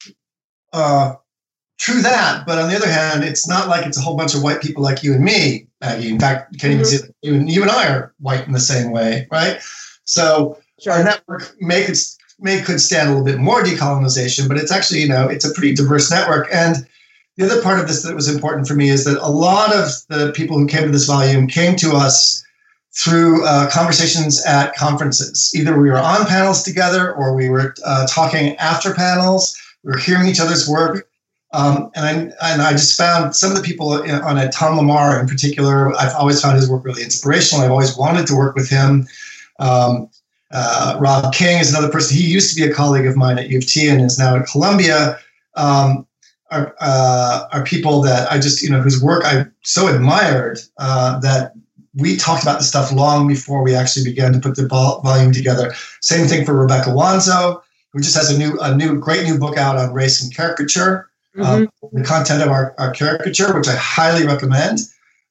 true that. But on the other hand, it's not like it's a whole bunch of white people like you and me, Maggie. In fact, you can't even see that you and I are white in the same way, right? So our network could stand a little bit more decolonization, but it's actually, it's a pretty diverse network. And the other part of this that was important for me is that a lot of the people who came to this volume came to us through conversations at conferences. Either we were on panels together, or we were talking after panels. We were hearing each other's work. And I just found some of the people on it, Tom Lamar in particular, I've always found his work really inspirational. I've always wanted to work with him. Rob King is another person. He used to be a colleague of mine at U of T and is now at Columbia. Are people that I just, whose work I so admired that we talked about this stuff long before we actually began to put the volume together. Same thing for Rebecca Wanzo, who just has a great new book out on race and caricature. The content of our caricature, which I highly recommend.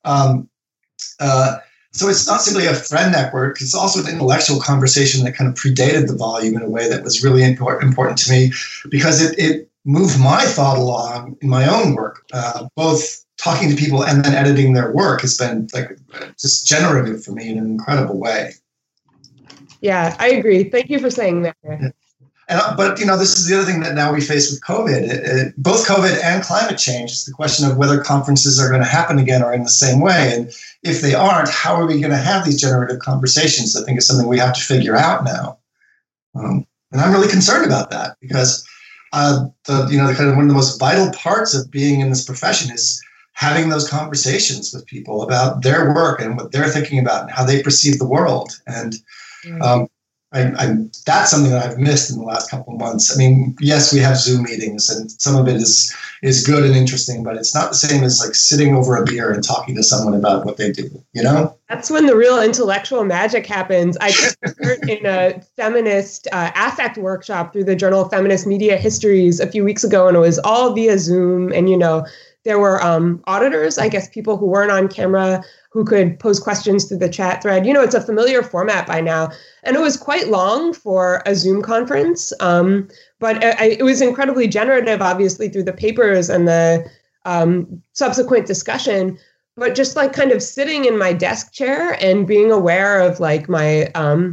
So it's not simply a friend network, it's also an intellectual conversation that kind of predated the volume in a way that was really important to me, because it moved my thought along in my own work. Both talking to people and then editing their work has been just generative for me in an incredible way. Yeah, I agree. Thank you for saying that. Yeah. But this is the other thing that now we face with COVID. Both COVID and climate change is the question of whether conferences are going to happen again or in the same way. And if they aren't, how are we going to have these generative conversations? I think it's something we have to figure out now. And I'm really concerned about that, because kind of one of the most vital parts of being in this profession is having those conversations with people about their work and what they're thinking about and how they perceive the world. And that's something that I've missed in the last couple of months. Yes, we have Zoom meetings, and some of it is good and interesting, but it's not the same as sitting over a beer and talking to someone about what they do. That's when the real intellectual magic happens. I just heard in a feminist affect workshop through the Journal of Feminist Media Histories a few weeks ago, and it was all via Zoom. And there were auditors, I guess, people who weren't on camera, who could pose questions through the chat thread. It's a familiar format by now. And it was quite long for a Zoom conference, but it was incredibly generative, obviously, through the papers and the subsequent discussion. But just kind of sitting in my desk chair and being aware of my,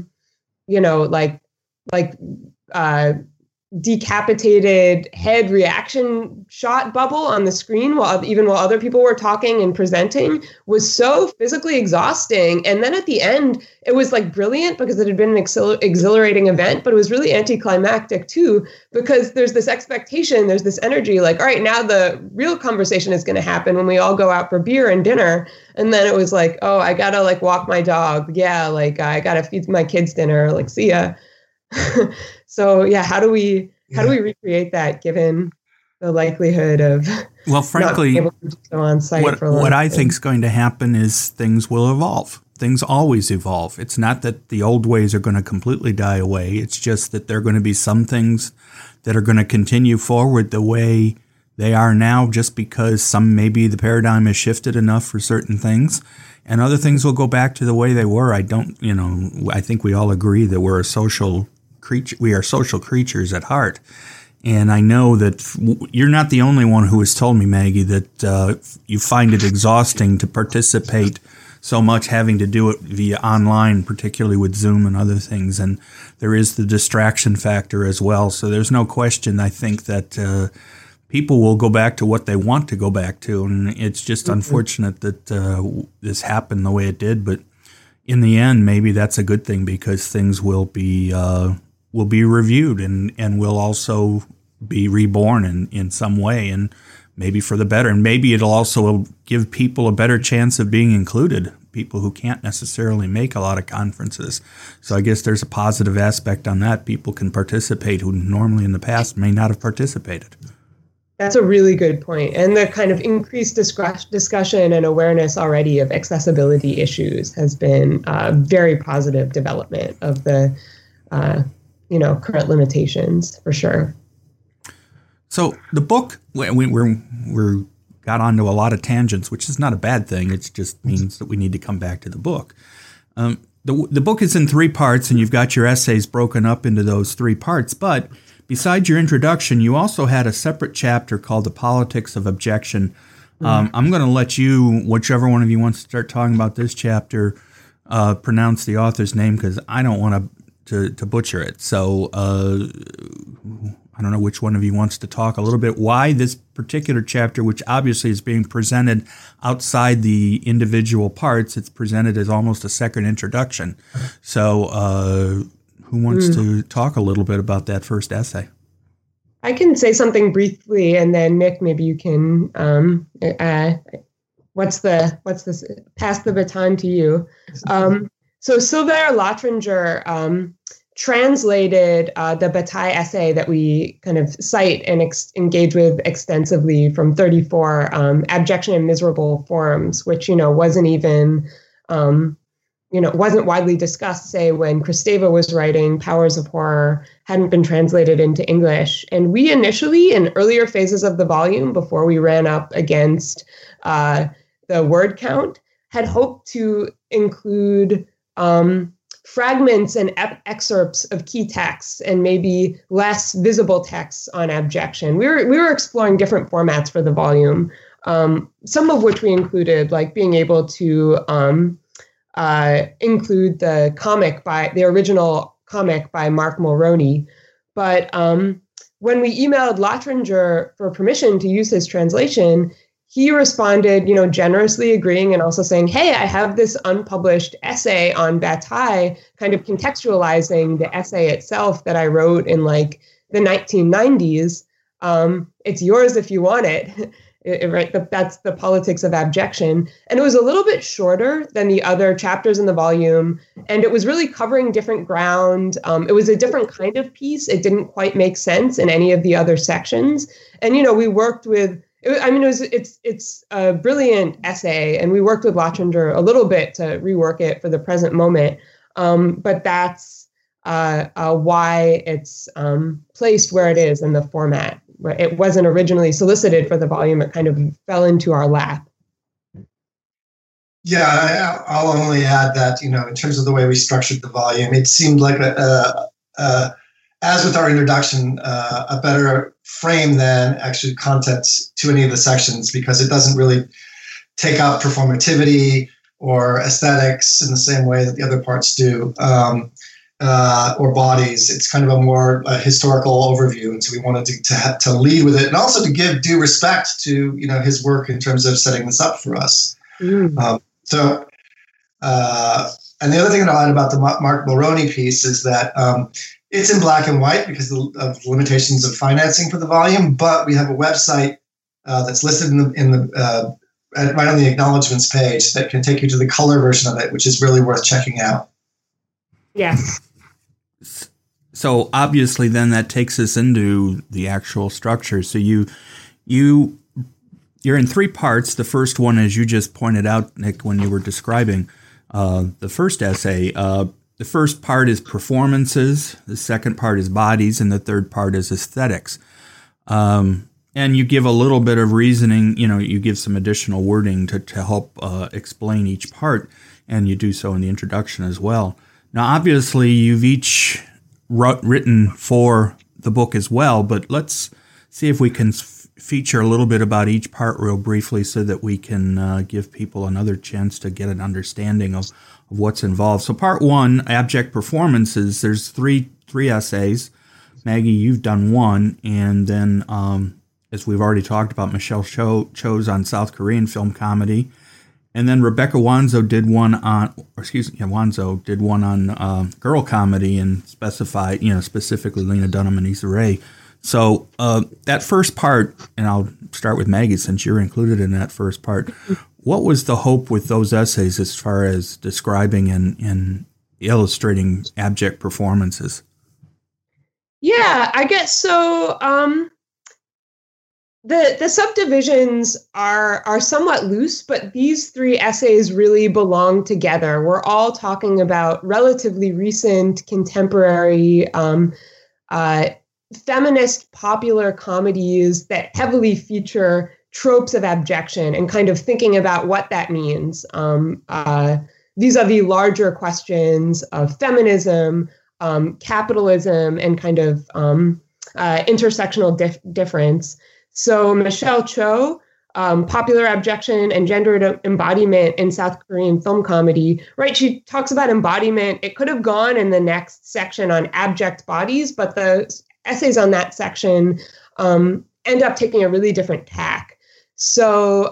decapitated head reaction shot bubble on the screen while other people were talking and presenting was so physically exhausting. And then at the end, it was brilliant because it had been an exhilarating event, but it was really anticlimactic too, because there's this expectation, there's this energy all right, now the real conversation is going to happen when we all go out for beer and dinner. And then it was oh, I got to walk my dog. Yeah. I got to feed my kids dinner, see ya. So yeah, how do we recreate that given the likelihood of frankly, not being able to do so on site for a long what I time? think is going to happen is things will evolve. Things always evolve. It's not that the old ways are going to completely die away. It's just that there are going to be some things that are going to continue forward the way they are now, just because maybe the paradigm has shifted enough for certain things, and other things will go back to the way they were. I think we all agree that we're a social we are social creatures at heart. And I know that you're not the only one who has told me, Maggie, that you find it exhausting to participate so much, having to do it via online, particularly with Zoom and other things. And there is the distraction factor as well. So there's no question, I think, that people will go back to what they want to go back to. And it's just unfortunate that this happened the way it did. But in the end, maybe that's a good thing, because things will be reviewed and will also be reborn in some way, and maybe for the better. And maybe it'll also give people a better chance of being included, people who can't necessarily make a lot of conferences. So I guess there's a positive aspect on that. People can participate who normally in the past may not have participated. That's a really good point. And the kind of increased discussion and awareness already of accessibility issues has been a very positive development of the current limitations, for sure. So the book, we're got onto a lot of tangents, which is not a bad thing. It just means that we need to come back to the book. The book is in 3 parts, and you've got your essays broken up into those 3 parts. But besides your introduction, you also had a separate chapter called The Politics of Objection. I'm going to let you, whichever one of you wants to start talking about this chapter, pronounce the author's name, because I don't want to butcher it. So I don't know which one of you wants to talk a little bit why this particular chapter, which obviously is being presented outside the individual parts, it's presented as almost a second introduction. So who wants to talk a little bit about that first essay? I can say something briefly, and then Nick, maybe you can pass the baton to you. So Sylvain Latrenger translated the Bataille essay that we kind of cite and engage with extensively from 34, Abjection in Miserable Forms, which, wasn't even, wasn't widely discussed, say, when Kristeva was writing Powers of Horror, hadn't been translated into English. And we initially, in earlier phases of the volume, before we ran up against the word count, had hoped to include fragments and excerpts of key texts and maybe less visible texts on abjection. We were exploring different formats for the volume, some of which we included, like being able to include the original comic by Mark Mulroney. But when we emailed Latrenger for permission to use his translation, he responded, generously agreeing and also saying, hey, I have this unpublished essay on Bataille, kind of contextualizing the essay itself that I wrote in the 1990s. It's yours if you want it. Right? That's The Politics of Abjection. And it was a little bit shorter than the other chapters in the volume. And it was really covering different ground. It was a different kind of piece. It didn't quite make sense in any of the other sections. And, we worked with, it's a brilliant essay, and we worked with Latrenger a little bit to rework it for the present moment. But that's why it's placed where it is in the format. It wasn't originally solicited for the volume. It kind of fell into our lap. Yeah, I'll only add that, in terms of the way we structured the volume, it seemed like as with our introduction, a better frame than actually content to any of the sections, because it doesn't really take up performativity or aesthetics in the same way that the other parts do, or bodies. It's kind of a more historical overview, and so we wanted to lead with it, and also to give due respect to his work in terms of setting this up for us. And the other thing that I'll add about the Mark Mulroney piece is that it's in black and white because of the limitations of financing for the volume, but we have a website that's listed right on the acknowledgements page that can take you to the color version of it, which is really worth checking out. Yes. So obviously then that takes us into the actual structure. So you're in 3 parts. The first one, as you just pointed out, Nick, when you were describing the first essay, the first part is performances, the second part is bodies, and the third part is aesthetics. And you give a little bit of reasoning, you give some additional wording to help explain each part, and you do so in the introduction as well. Now, obviously, you've each written for the book as well, but let's see if we can feature a little bit about each part real briefly so that we can give people another chance to get an understanding of what's involved. So part one, abject performances, there's three essays. Maggie, you've done one, and then as we've already talked about, Michelle Cho's on South Korean film comedy. And then Rebecca Wanzo did one on girl comedy and specifically Lena Dunham and Issa Rae. So that first part, and I'll start with Maggie since you're included in that first part. What was the hope with those essays as far as describing and illustrating abject performances? Yeah, I guess so. The subdivisions are somewhat loose, but these three essays really belong together. We're all talking about relatively recent, contemporary, feminist popular comedies that heavily feature tropes of abjection and kind of thinking about what that means vis-a-vis larger questions of feminism, capitalism, and kind of intersectional difference. So Michelle Cho, popular abjection and gendered embodiment in South Korean film comedy, right? She talks about embodiment. It could have gone in the next section on abject bodies, but the essays on that section end up taking a really different tack. So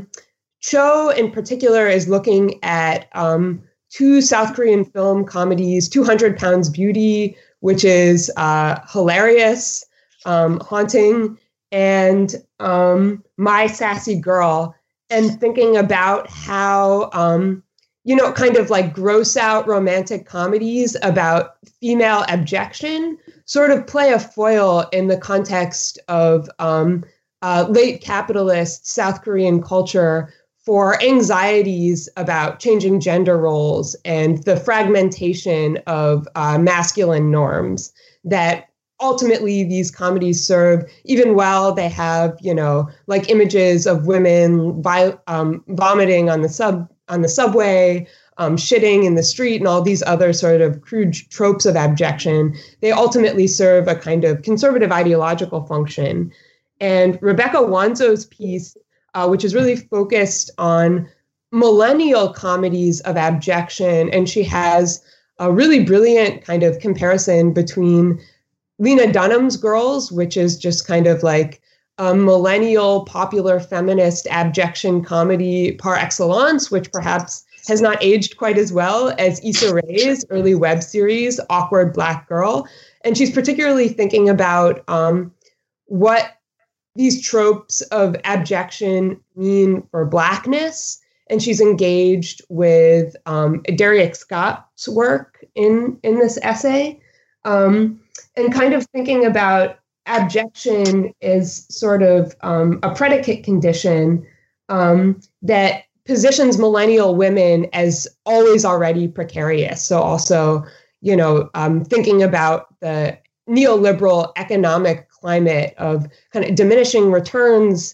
Cho in particular is looking at two South Korean film comedies, 200 Pounds Beauty, which is hilarious, haunting, and My Sassy Girl, and thinking about how, kind of like gross out romantic comedies about female abjection sort of play a foil in the context of late capitalist South Korean culture for anxieties about changing gender roles and the fragmentation of masculine norms that ultimately these comedies serve. Even while they have, like images of women vomiting on the subway, shitting in the street, and all these other sort of crude tropes of abjection, they ultimately serve a kind of conservative ideological function. And Rebecca Wanzo's piece, which is really focused on millennial comedies of abjection, and she has a really brilliant kind of comparison between Lena Dunham's Girls, which is just kind of like a millennial popular feminist abjection comedy par excellence, which perhaps has not aged quite as well as Issa Rae's early web series, Awkward Black Girl. And she's particularly thinking about what these tropes of abjection mean for Blackness. And she's engaged with Derrick Scott's work in this essay. And kind of thinking about abjection as sort of a predicate condition that positions millennial women as always already precarious. So also, thinking about the neoliberal economic climate of kind of diminishing returns,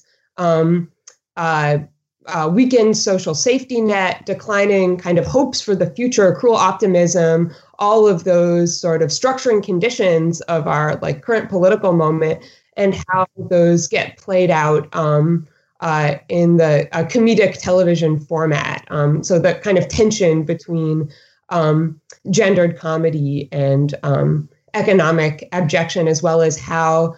weakened social safety net, declining kind of hopes for the future, cruel optimism, all of those sort of structuring conditions of our like current political moment, and how those get played out in the comedic television format. So the kind of tension between gendered comedy and economic abjection, as well as how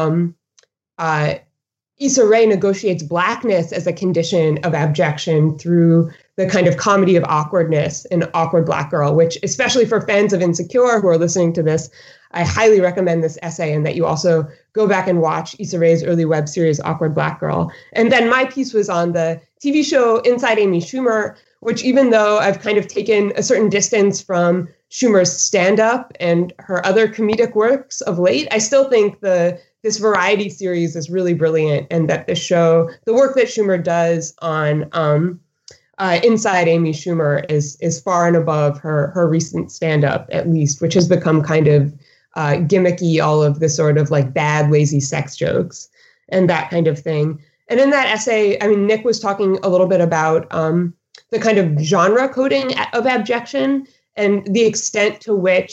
Issa Rae negotiates Blackness as a condition of abjection through the kind of comedy of awkwardness in Awkward Black Girl, which, especially for fans of Insecure who are listening to this, I highly recommend this essay, and that you also go back and watch Issa Rae's early web series, Awkward Black Girl. And then my piece was on the TV show Inside Amy Schumer, which, even though I've kind of taken a certain distance from Schumer's stand-up and her other comedic works of late, I still think this variety series is really brilliant, and that the show, the work that Schumer does on Inside Amy Schumer is far and above her recent stand-up, at least, which has become kind of gimmicky, all of the sort of like bad, lazy sex jokes and that kind of thing. And in that essay, I mean, Nick was talking a little bit about the kind of genre coding of abjection and the extent to which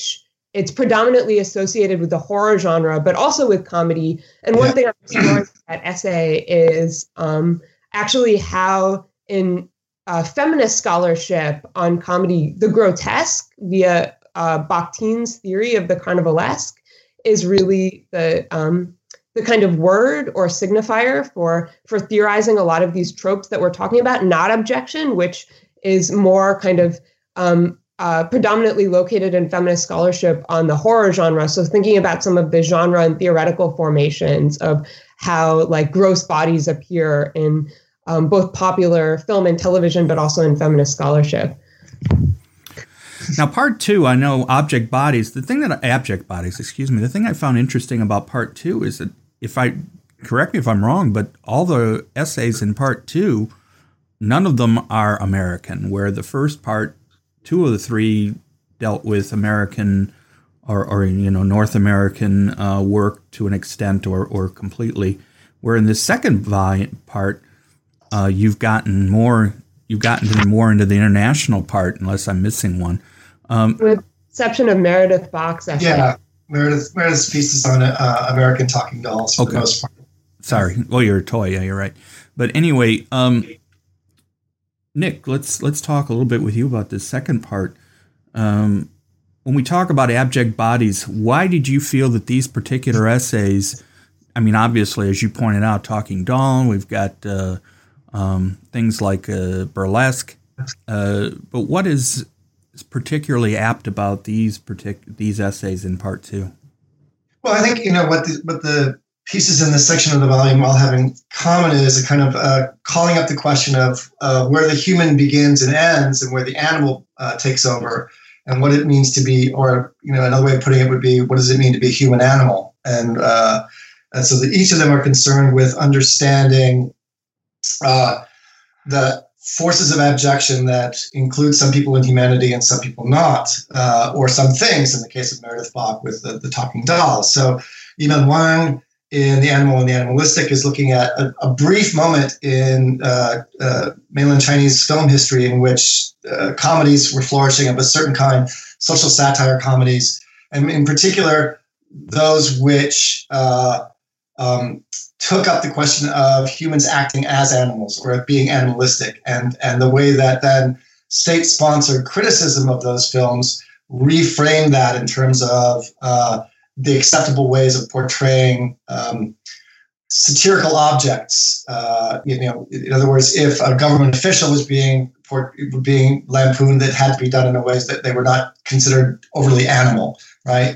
it's predominantly associated with the horror genre, but also with comedy. And one thing I'm exploring in that essay is actually how in feminist scholarship on comedy, the grotesque via Bakhtin's theory of the carnivalesque is really the kind of word or signifier for theorizing a lot of these tropes that we're talking about, not objection, which is more kind of predominantly located in feminist scholarship on the horror genre. So thinking about some of the genre and theoretical formations of how like gross bodies appear in both popular film and television, but also in feminist scholarship. Now, part 2, I know abject bodies. The thing I found interesting about part 2 is that correct me if I'm wrong, but all the essays in part 2, none of them are American, where the first part, 2 of the 3 dealt with American or North American work to an extent or completely. Where in the second part, you've gotten more into the international part, unless I'm missing one. With the exception of Meredith Bach's essay. Yeah, Meredith's pieces on American talking dolls for the most part. Sorry. Well, you're a toy. Yeah, you're right. But anyway, Nick, let's talk a little bit with you about this second part. When we talk about abject bodies, why did you feel that these particular essays, I mean, obviously, as you pointed out, Talking Doll, we've got things like burlesque, but what is particularly apt about these essays in part 2? Well, I think what the pieces in this section of the volume all have in common is a kind of calling up the question of where the human begins and ends, and where the animal takes over, and what it means to be, or another way of putting it would be, what does it mean to be a human animal? And so each of them are concerned with understanding the forces of abjection that include some people in humanity and some people not, or some things, in the case of Meredith Bach with the talking dolls. So Yimen Wang in The Animal and the Animalistic is looking at a brief moment in mainland Chinese film history in which comedies were flourishing of a certain kind, social satire comedies, and in particular, those which took up the question of humans acting as animals or being animalistic, and the way that then state-sponsored criticism of those films reframed that in terms of the acceptable ways of portraying satirical objects. In other words, if a government official was being lampooned, it had to be done in a ways that they were not considered overly animal, right?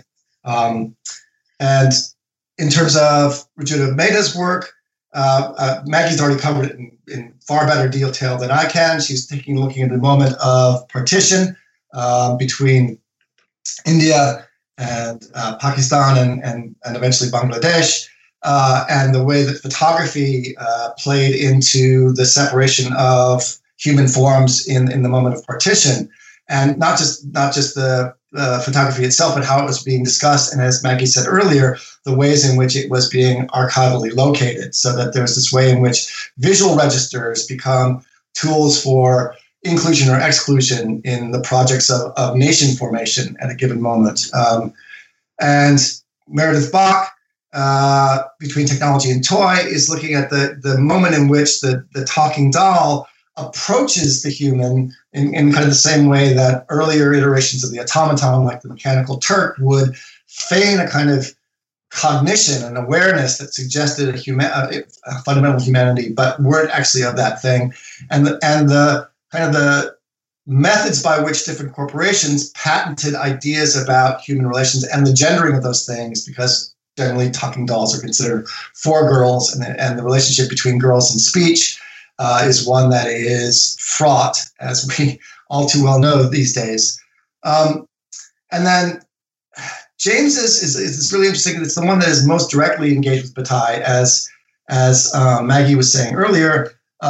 And in terms of Rajuta Mehta's work, Maggie's already covered it in far better detail than I can. She's looking at the moment of partition between India and Pakistan and eventually Bangladesh, and the way that photography played into the separation of human forms in the moment of partition, and not just the photography itself, but how it was being discussed, and as Maggie said earlier, the ways in which it was being archivally located, so that there's this way in which visual registers become tools for inclusion or exclusion in the projects of nation formation at a given moment. And Meredith Bach, Between Technology and Toy, is looking at the moment in which the talking doll approaches the human in kind of the same way that earlier iterations of the automaton, like the Mechanical Turk, would feign a kind of cognition and awareness that suggested a fundamental humanity, but weren't actually of that thing. And the kind of the methods by which different corporations patented ideas about human relations and the gendering of those things, because generally talking dolls are considered for girls, and the relationship between girls and speech is one that is fraught, as we all too well know these days. And then James is really interesting. It's the one that is most directly engaged with Bataille, as Maggie was saying earlier.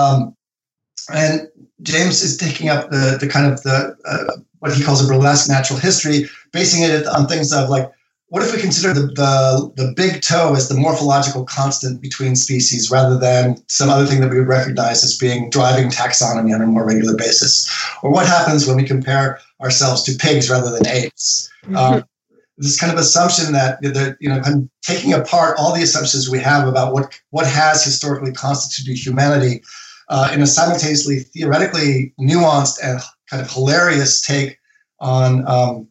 And James is taking up the kind of what he calls a burlesque natural history, basing it on things of like, what if we consider the big toe as the morphological constant between species rather than some other thing that we would recognize as being driving taxonomy on a more regular basis? Or what happens when we compare ourselves to pigs rather than apes? this kind of assumption that kind of taking apart all the assumptions we have about what has historically constituted humanity in a simultaneously theoretically nuanced and kind of hilarious take on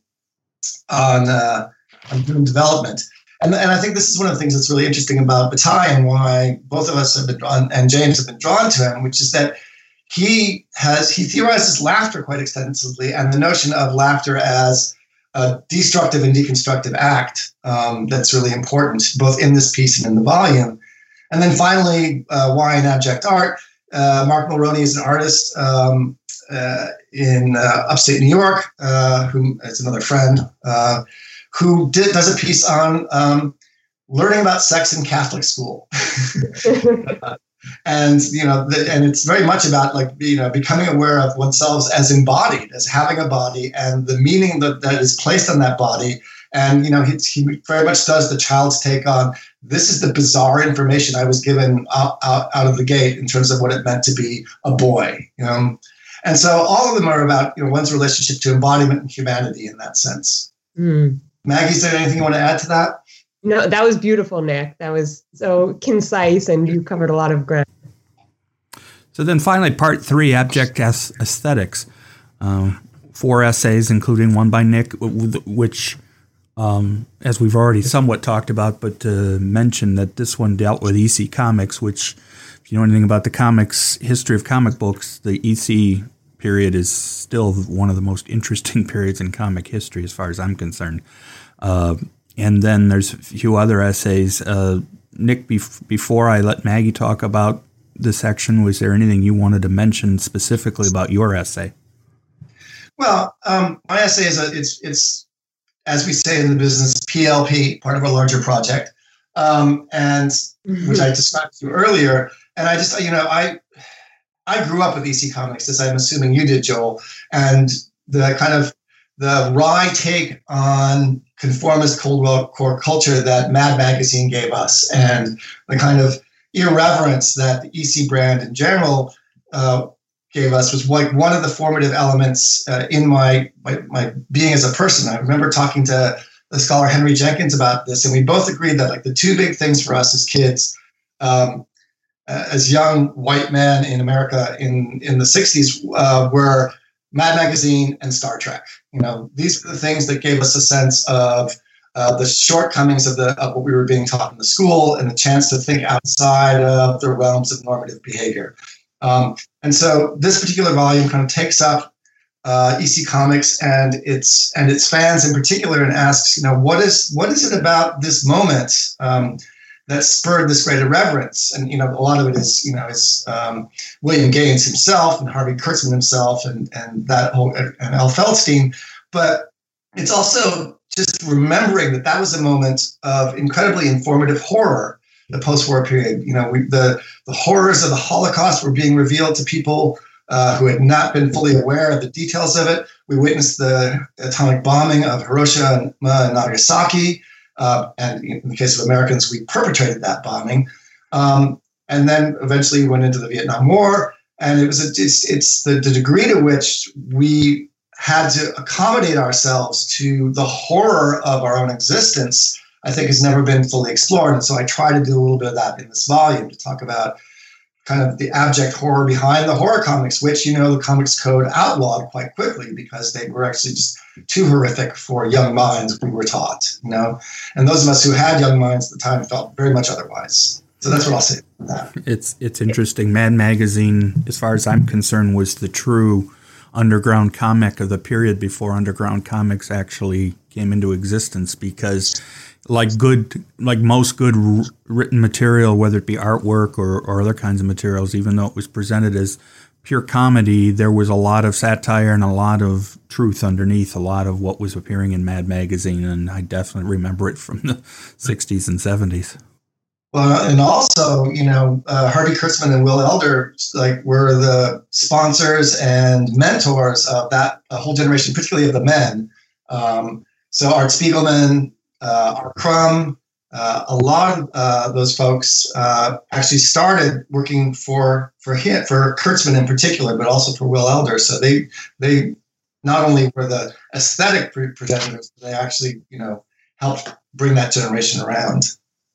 human development. And I think this is one of the things that's really interesting about Bataille and why both of us have been drawn, and James have been drawn to him, which is that he theorizes laughter quite extensively, and the notion of laughter as a destructive and deconstructive act that's really important, both in this piece and in the volume. And then finally, why in abject art? Mark Mulroney is an artist in upstate New York, who is another friend, who does a piece on learning about sex in Catholic school. And and it's very much about becoming aware of oneself as embodied, as having a body, and the meaning that is placed on that body. And he very much does the child's take on, this is the bizarre information I was given out of the gate in terms of what it meant to be a boy. And so all of them are about one's relationship to embodiment and humanity in that sense. Mm. Maggie, is there anything you want to add to that? No, that was beautiful, Nick. That was so concise, and you covered a lot of ground. So then finally, part 3, Abject Aesthetics. 4 essays, including one by Nick, which, as we've already somewhat talked about, but to mention that this one dealt with EC Comics, which, if you know anything about the history of comic books, the EC period is still one of the most interesting periods in comic history as far as I'm concerned. And then there's a few other essays. Nick, before I let Maggie talk about the section, was there anything you wanted to mention specifically about your essay? Well, my essay it's as we say in the business, PLP, part of a larger project, and which I described to you earlier. And I just, I grew up with EC Comics, as I'm assuming you did, Joel, and the kind of the wry take on conformist Cold War culture that Mad Magazine gave us, and the kind of irreverence that the EC brand in general gave us was like one of the formative elements in my being as a person. I remember talking to the scholar Henry Jenkins about this, and we both agreed that the two big things for us as kids, as young white men in America in the 60s, were Mad Magazine and Star Trek. These were the things that gave us a sense of the shortcomings of what we were being taught in the school, and the chance to think outside of the realms of normative behavior. And so this particular volume kind of takes up EC Comics and its fans in particular, and asks, what is it about this moment that spurred this great irreverence? And a lot of it is William Gaines himself and Harvey Kurtzman himself and L. Feldstein, but it's also just remembering that was a moment of incredibly informative horror. The post-war period, the horrors of the Holocaust were being revealed to people who had not been fully aware of the details of it. We witnessed the atomic bombing of Hiroshima and Nagasaki, and in the case of Americans, we perpetrated that bombing, and then eventually went into the Vietnam War. And it's the degree to which we had to accommodate ourselves to the horror of our own existence, I think, has never been fully explored. And so I try to do a little bit of that in this volume, to talk about kind of the abject horror behind the horror comics, which, the Comics Code outlawed quite quickly because they were actually just too horrific for young minds, we were taught, And those of us who had young minds at the time felt very much otherwise. So that's what I'll say about that. It's interesting. Mad Magazine, as far as I'm concerned, was the true underground comic of the period before underground comics actually came into existence, because like most good written material, whether it be artwork or other kinds of materials, even though it was presented as pure comedy, there was a lot of satire and a lot of truth underneath a lot of what was appearing in Mad Magazine, and I definitely remember it from the 60s and 70s. Well, and also, Harvey Kurtzman and Will Elder were the sponsors and mentors of that whole generation, particularly of the men. So Art Spiegelman, Art Crumb, a lot of those folks actually started working for Kurtzman in particular, but also for Will Elder. So they not only were the aesthetic presenters, but they actually helped bring that generation around.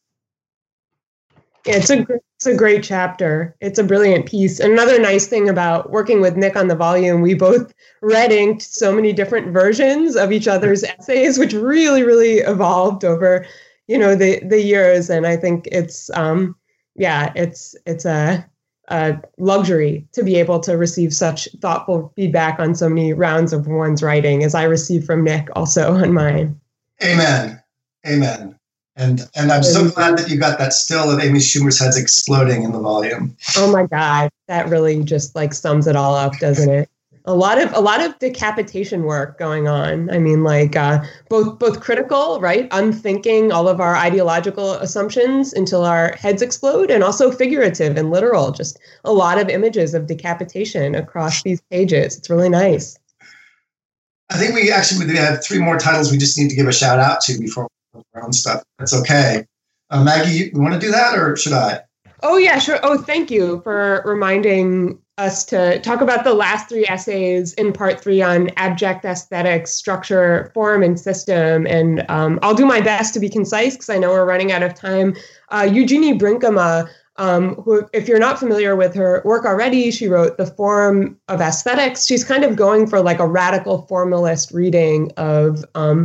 Yeah, it's a great chapter. It's a brilliant piece. Another nice thing about working with Nick on the volume, we both red inked so many different versions of each other's essays, which really, really evolved over, the years. And I think it's it's a luxury to be able to receive such thoughtful feedback on so many rounds of one's writing, as I received from Nick also on mine. Amen. And I'm so glad that you got that still of Amy Schumer's heads exploding in the volume. Oh my God, that really just sums it all up, doesn't it? A lot of decapitation work going on. I mean, both critical, right, unthinking all of our ideological assumptions until our heads explode, and also figurative and literal. Just a lot of images of decapitation across these pages. It's really nice. I think we have 3 more titles we just need to give a shout out to before our own stuff. That's okay. Maggie, you want to do that, or should I? Oh, yeah, sure. Oh, thank you for reminding us to talk about the last 3 essays in part 3 on abject aesthetics, structure, form, and system. And I'll do my best to be concise because I know we're running out of time. Eugenie Brinkema, who, if you're not familiar with her work already, she wrote The Form of Aesthetics. She's kind of going for a radical formalist reading of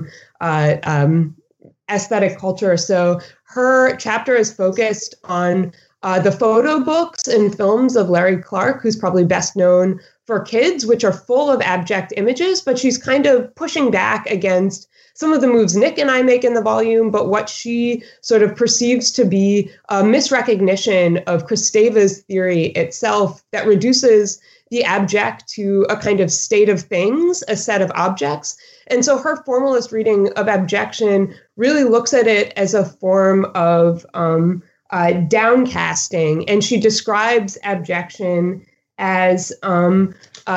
aesthetic culture. So her chapter is focused on the photo books and films of Larry Clark, who's probably best known for Kids, which are full of abject images, but she's kind of pushing back against some of the moves Nick and I make in the volume, but what she sort of perceives to be a misrecognition of Kristeva's theory itself that reduces the abject to a kind of state of things, a set of objects. And so her formalist reading of abjection really looks at it as a form of downcasting, and she describes abjection as in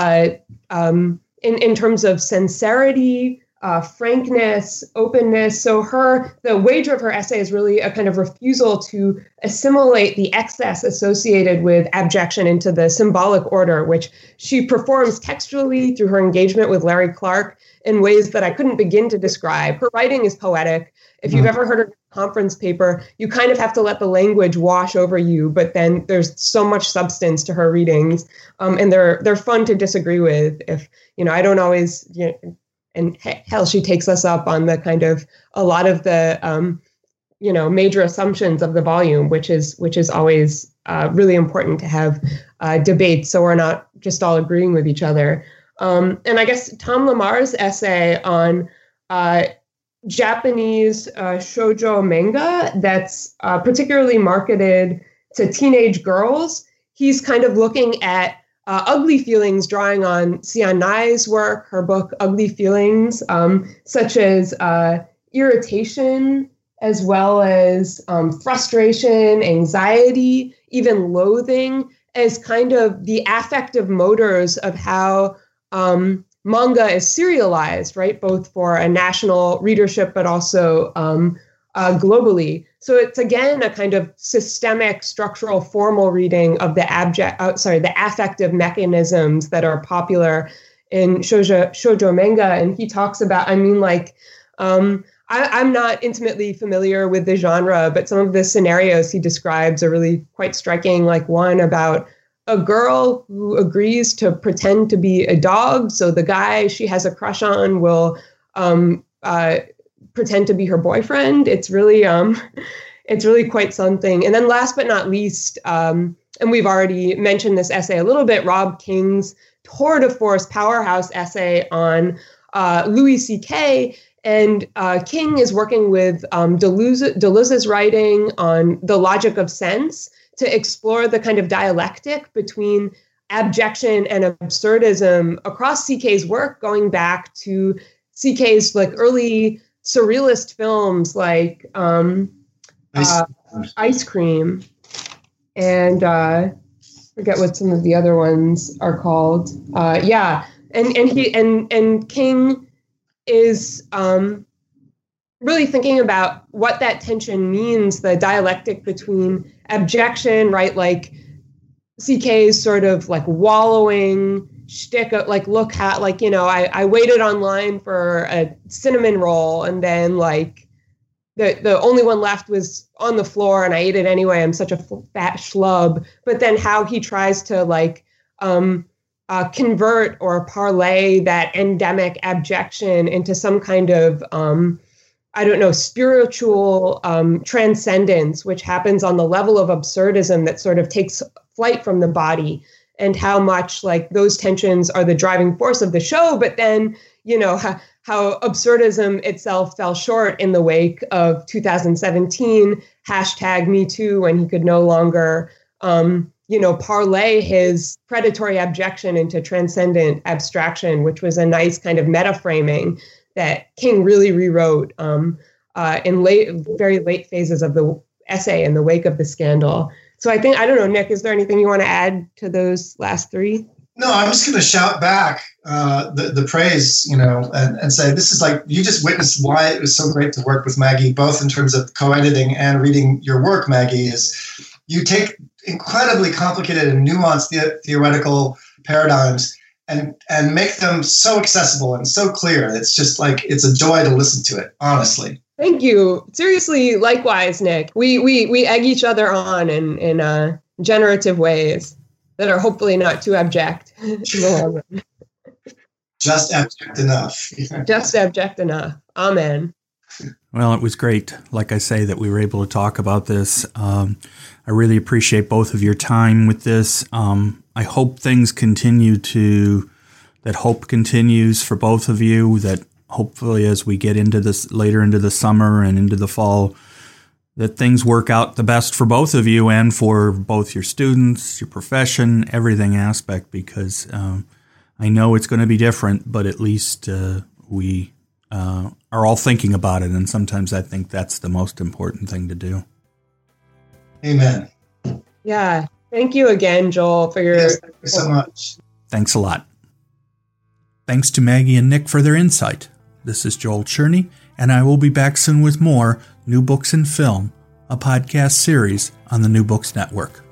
terms of sincerity, frankness, openness. So the wager of her essay is really a kind of refusal to assimilate the excess associated with abjection into the symbolic order, which she performs textually through her engagement with Larry Clark in ways that I couldn't begin to describe. Her writing is poetic. If you've ever heard her conference paper, you kind of have to let the language wash over you, but then there's so much substance to her readings, and they're fun to disagree with. If, I don't always, and hell, she takes us up on the kind of a lot of the, major assumptions of the volume, which is always really important to have debates, so we're not just all agreeing with each other. And I guess Tom Lamar's essay on Japanese shoujo manga that's particularly marketed to teenage girls. He's kind of looking at ugly feelings, drawing on Xian Nai's work, her book Ugly Feelings, such as irritation, as well as frustration, anxiety, even loathing, as kind of the affective motors of how manga is serialized, right? Both for a national readership, but also globally. So it's again a kind of systemic, structural, formal reading of the affective mechanisms that are popular in shoujo manga. And he talks about, I'm not intimately familiar with the genre, but some of the scenarios he describes are really quite striking. Like one about a girl who agrees to pretend to be a dog. So the guy she has a crush on will pretend to be her boyfriend. It's really quite something. And then last but not least, and we've already mentioned this essay a little bit, Rob King's tour de force powerhouse essay on Louis C.K. And King is working with Deleuze's writing on the logic of sense to explore the kind of dialectic between abjection and absurdism across CK's work, going back to CK's early surrealist films like Ice Cream, and forget what some of the other ones are called. And King is really thinking about what that tension means, the dialectic between abjection, right? Like CK's sort of wallowing shtick, look how, I waited online for a cinnamon roll, and then the only one left was on the floor and I ate it anyway. I'm such a fat schlub. But then how he tries to like convert or parlay that endemic abjection into some kind of, spiritual transcendence, which happens on the level of absurdism that sort of takes flight from the body, and how much like those tensions are the driving force of the show. But then, how absurdism itself fell short in the wake of 2017 #MeToo, when he could no longer, parlay his predatory abjection into transcendent abstraction, which was a nice kind of meta framing that King really rewrote in very late phases of the essay in the wake of the scandal. So I don't know, Nick, is there anything you want to add to those last three? No, I'm just going to shout back the praise, and say this is like, you just witnessed why it was so great to work with Maggie, both in terms of co-editing and reading your work, Maggie, is you take incredibly complicated and nuanced theoretical paradigms and make them so accessible and so clear. It's just like, it's a joy to listen to it, honestly. Thank you. Seriously, likewise, Nick. We egg each other on in generative ways that are hopefully not too abject in the long run. Just abject enough. Just abject enough. Amen. Well, it was great, like I say, that we were able to talk about this. I really appreciate both of your time with this. I hope things that hope continues for both of you, that hopefully as we get into this later into the summer and into the fall, that things work out the best for both of you and for both your students, your profession, everything aspect, because I know it's going to be different, but at least we are all thinking about it. And sometimes I think that's the most important thing to do. Amen. Yeah. Thank you again, Joel, for your... Yes, thank you so much. Thanks a lot. Thanks to Maggie and Nick for their insight. This is Joel Cherney, and I will be back soon with more New Books in Film, a podcast series on the New Books Network.